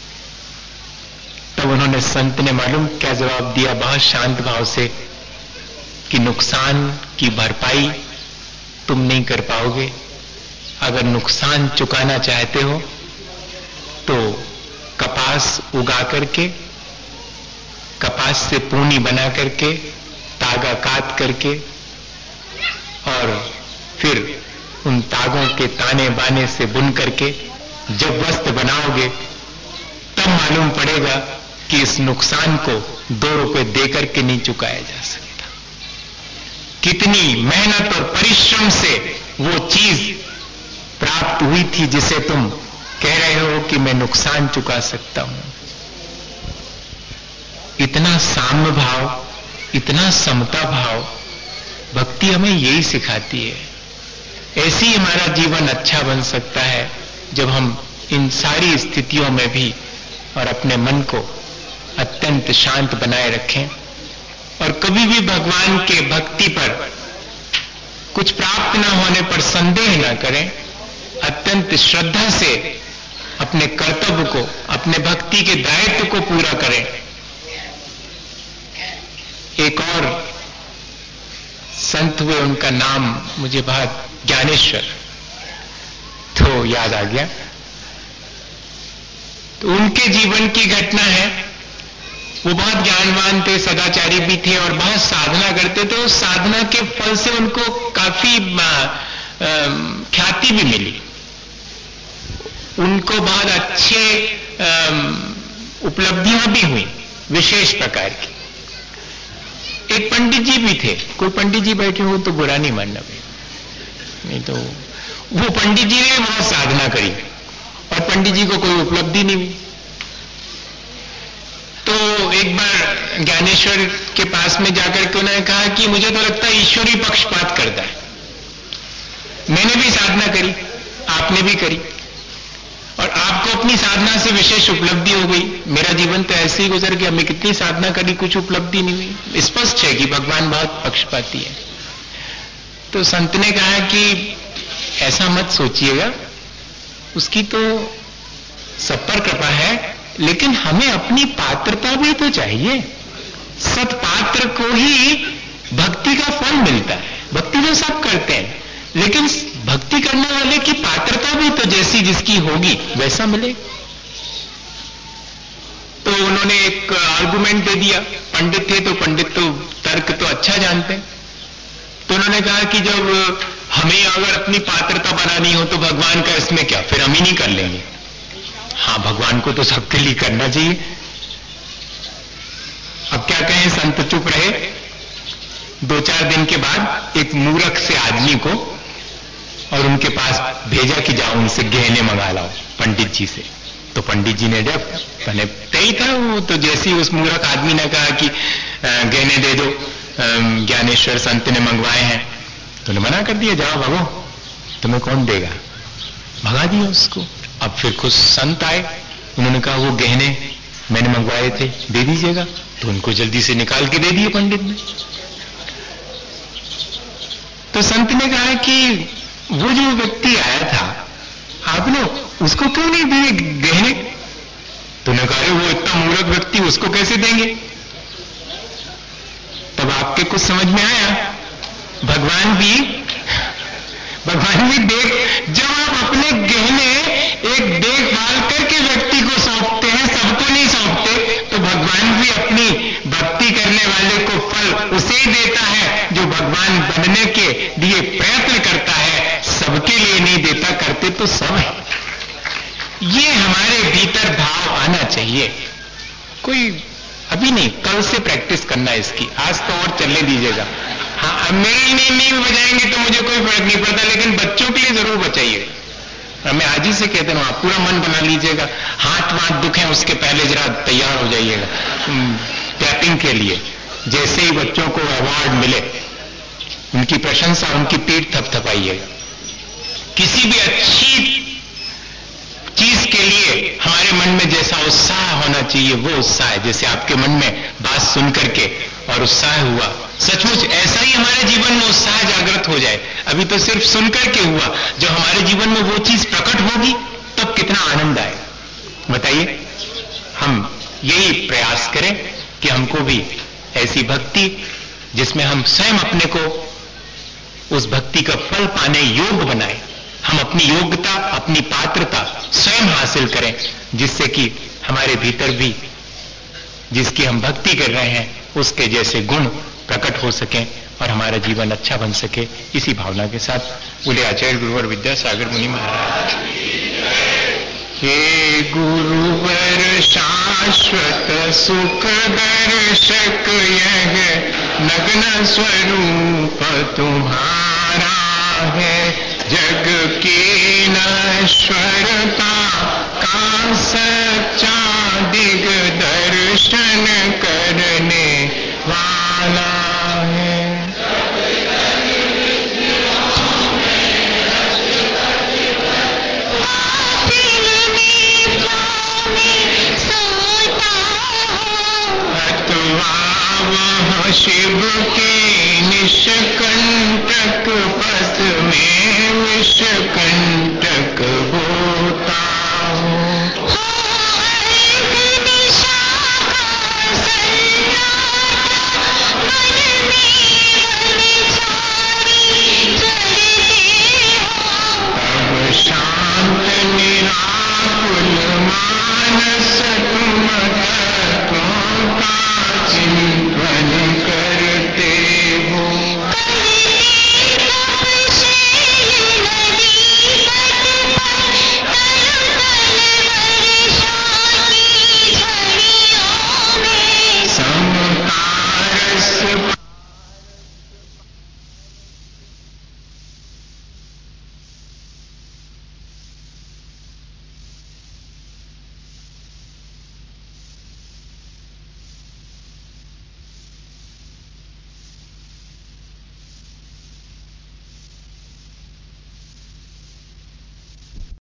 तब उन्होंने, संत ने मालूम क्या जवाब दिया, बहुत शांत भाव से, कि नुकसान की भरपाई तुम नहीं कर पाओगे। अगर नुकसान चुकाना चाहते हो तो कपास उगा करके, कपास से पूनी बना करके, तागा काट करके, और फिर उन तागों के ताने बाने से बुन करके जब वस्त्र बनाओगे तब मालूम पड़ेगा कि इस नुकसान को दो रुपए देकर के नहीं चुकाया जा सकता। कितनी मेहनत और परिश्रम से वो चीज प्राप्त हुई थी जिसे तुम कह रहे हो कि मैं नुकसान चुका सकता हूं। इतना साम्य भाव, इतना समता भाव, भक्ति हमें यही सिखाती है। ऐसे ही हमारा जीवन अच्छा बन सकता है जब हम इन सारी स्थितियों में भी और अपने मन को अत्यंत शांत बनाए रखें, और कभी भी भगवान के भक्ति पर कुछ प्राप्त न होने पर संदेह न करें। अत्यंत श्रद्धा से अपने कर्तव्य को, अपने भक्ति के दायित्व को पूरा करें। एक और संत हुए, उनका नाम मुझे बहुत, ज्ञानेश्वर, तो याद आ गया। तो उनके जीवन की घटना है। वो बहुत ज्ञानवान थे, सदाचारी भी थे और बहुत साधना करते थे। उस साधना के फल से उनको काफी ख्याति भी मिली। उनको बहुत अच्छे उपलब्धियां भी हुई विशेष प्रकार की। एक पंडित जी भी थे। कोई पंडित जी बैठे हो तो बुरा नहीं मानना भाई, नहीं तो वो पंडित जी ने बहुत साधना करी और पंडित जी को कोई उपलब्धि नहीं हुई। तो एक बार ज्ञानेश्वर के पास में जाकर के उन्होंने कहा कि मुझे तो लगता है ईश्वर ही पक्षपात करता है। मैंने भी साधना करी, आपने भी करी, और आपको अपनी साधना से विशेष उपलब्धि हो गई। मेरा जीवन तो ऐसे ही गुजर गया, मैं कितनी साधना करी, कुछ उपलब्धि नहीं हुई। स्पष्ट है कि भगवान बहुत पक्षपाती है। तो संत ने कहा कि ऐसा मत सोचिएगा, उसकी तो सब पर कृपा है, लेकिन हमें अपनी पात्रता भी तो चाहिए। सत्पात्र को ही भक्ति का फल मिलता है। भक्ति तो सब करते हैं, लेकिन भक्ति करने वाले की पात्रता भी तो जैसी जिसकी होगी वैसा मिले। तो उन्होंने एक आर्गुमेंट दे दिया। पंडित थे तो पंडित तो तर्क तो अच्छा जानते हैं। तो उन्होंने कहा कि जब हमें अगर अपनी पात्रता बनानी हो तो भगवान का इसमें क्या, फिर हम ही नहीं कर लेंगे। हाँ, भगवान को तो सबके लिए करना चाहिए। अब क्या कहें, संत चुप रहे। दो चार दिन के बाद एक मूर्ख से आदमी को और उनके पास भेजा कि जाओ उनसे गहने मंगा लाओ पंडित जी से। तो पंडित जी ने जब पहले तय था वो, तो जैसे ही उस मूर्ख आदमी ने कहा कि गहने दे दो, ज्ञानेश्वर संत ने मंगवाए हैं, तो उन्होंने मना कर दिया, जाओ भगो, तुम्हें कौन देगा, भगा दिया उसको। अब फिर कुछ संत आए, उन्होंने कहा वो गहने मैंने मंगवाए थे, दे दीजिएगा। तो उनको जल्दी से निकाल के दे दिए पंडित ने। तो संत ने कहा कि वो जो व्यक्ति आया था, आपने उसको क्यों नहीं दिए गहने? तो उन्होंने कहा वो इतना मूर्ख व्यक्ति, उसको कैसे देंगे? तब आपके कुछ समझ में आया, भगवान भी भगवान भी देख, जब आप अपने गहने एक देखभाल करके व्यक्ति को सौंपते हैं, सबको नहीं सौंपते, तो भगवान भी अपनी भक्ति करने वाले को फल उसे ही देता है जो भगवान बनने के लिए प्रयत्न करता है। सबके लिए नहीं देता, करते तो सब है। ये हमारे भीतर भाव आना चाहिए। कोई अभी नहीं, कल से प्रैक्टिस करना है इसकी, आज तो और चलने दीजिएगा। हाँ, मेरे लिए नहीं बजाएंगे तो मुझे कोई फर्क नहीं पड़ता, लेकिन बच्चों के लिए जरूर बचाइए। मैं आज ही से कहता हूं, आप पूरा मन बना लीजिएगा। हाथ वाथ दुखे उसके पहले जरा तैयार हो जाइएगा टैपिंग के लिए। जैसे ही बच्चों को अवार्ड मिले, उनकी प्रशंसा, उनकी पीठ थपथपाइएगा। किसी भी अच्छी चीज के लिए हमारे मन में जैसा उत्साह होना चाहिए वो उत्साह है। जैसे आपके मन में बात सुन करके और उत्साह हुआ, सचमुच ऐसा ही हमारे जीवन में उत्साह जागृत हो जाए। अभी तो सिर्फ सुन करके हुआ, जो हमारे जीवन में वो चीज प्रकट होगी तब कितना आनंद आए। बताइए, हम यही प्रयास करें कि हमको भी ऐसी भक्ति जिसमें हम स्वयं अपने को उस भक्ति का फल पाने योग्य बनाए, हम अपनी योग्यता, अपनी पात्रता स्वयं हासिल करें, जिससे कि हमारे भीतर भी जिसकी हम भक्ति कर रहे हैं उसके जैसे गुण प्रकट हो सकें और हमारा जीवन अच्छा बन सके। इसी भावना के साथ बोले आचार्य गुरुवर विद्यासागर मुनि महाराज। हे गुरुवर शाश्वत सुख दर्शक, यह नग्न स्वरूप तुम्हारा है। जग की नश्वरता का सच्चा दिग दर्शन करने वाला है। वह शिव के निष्कंटक पथ में विष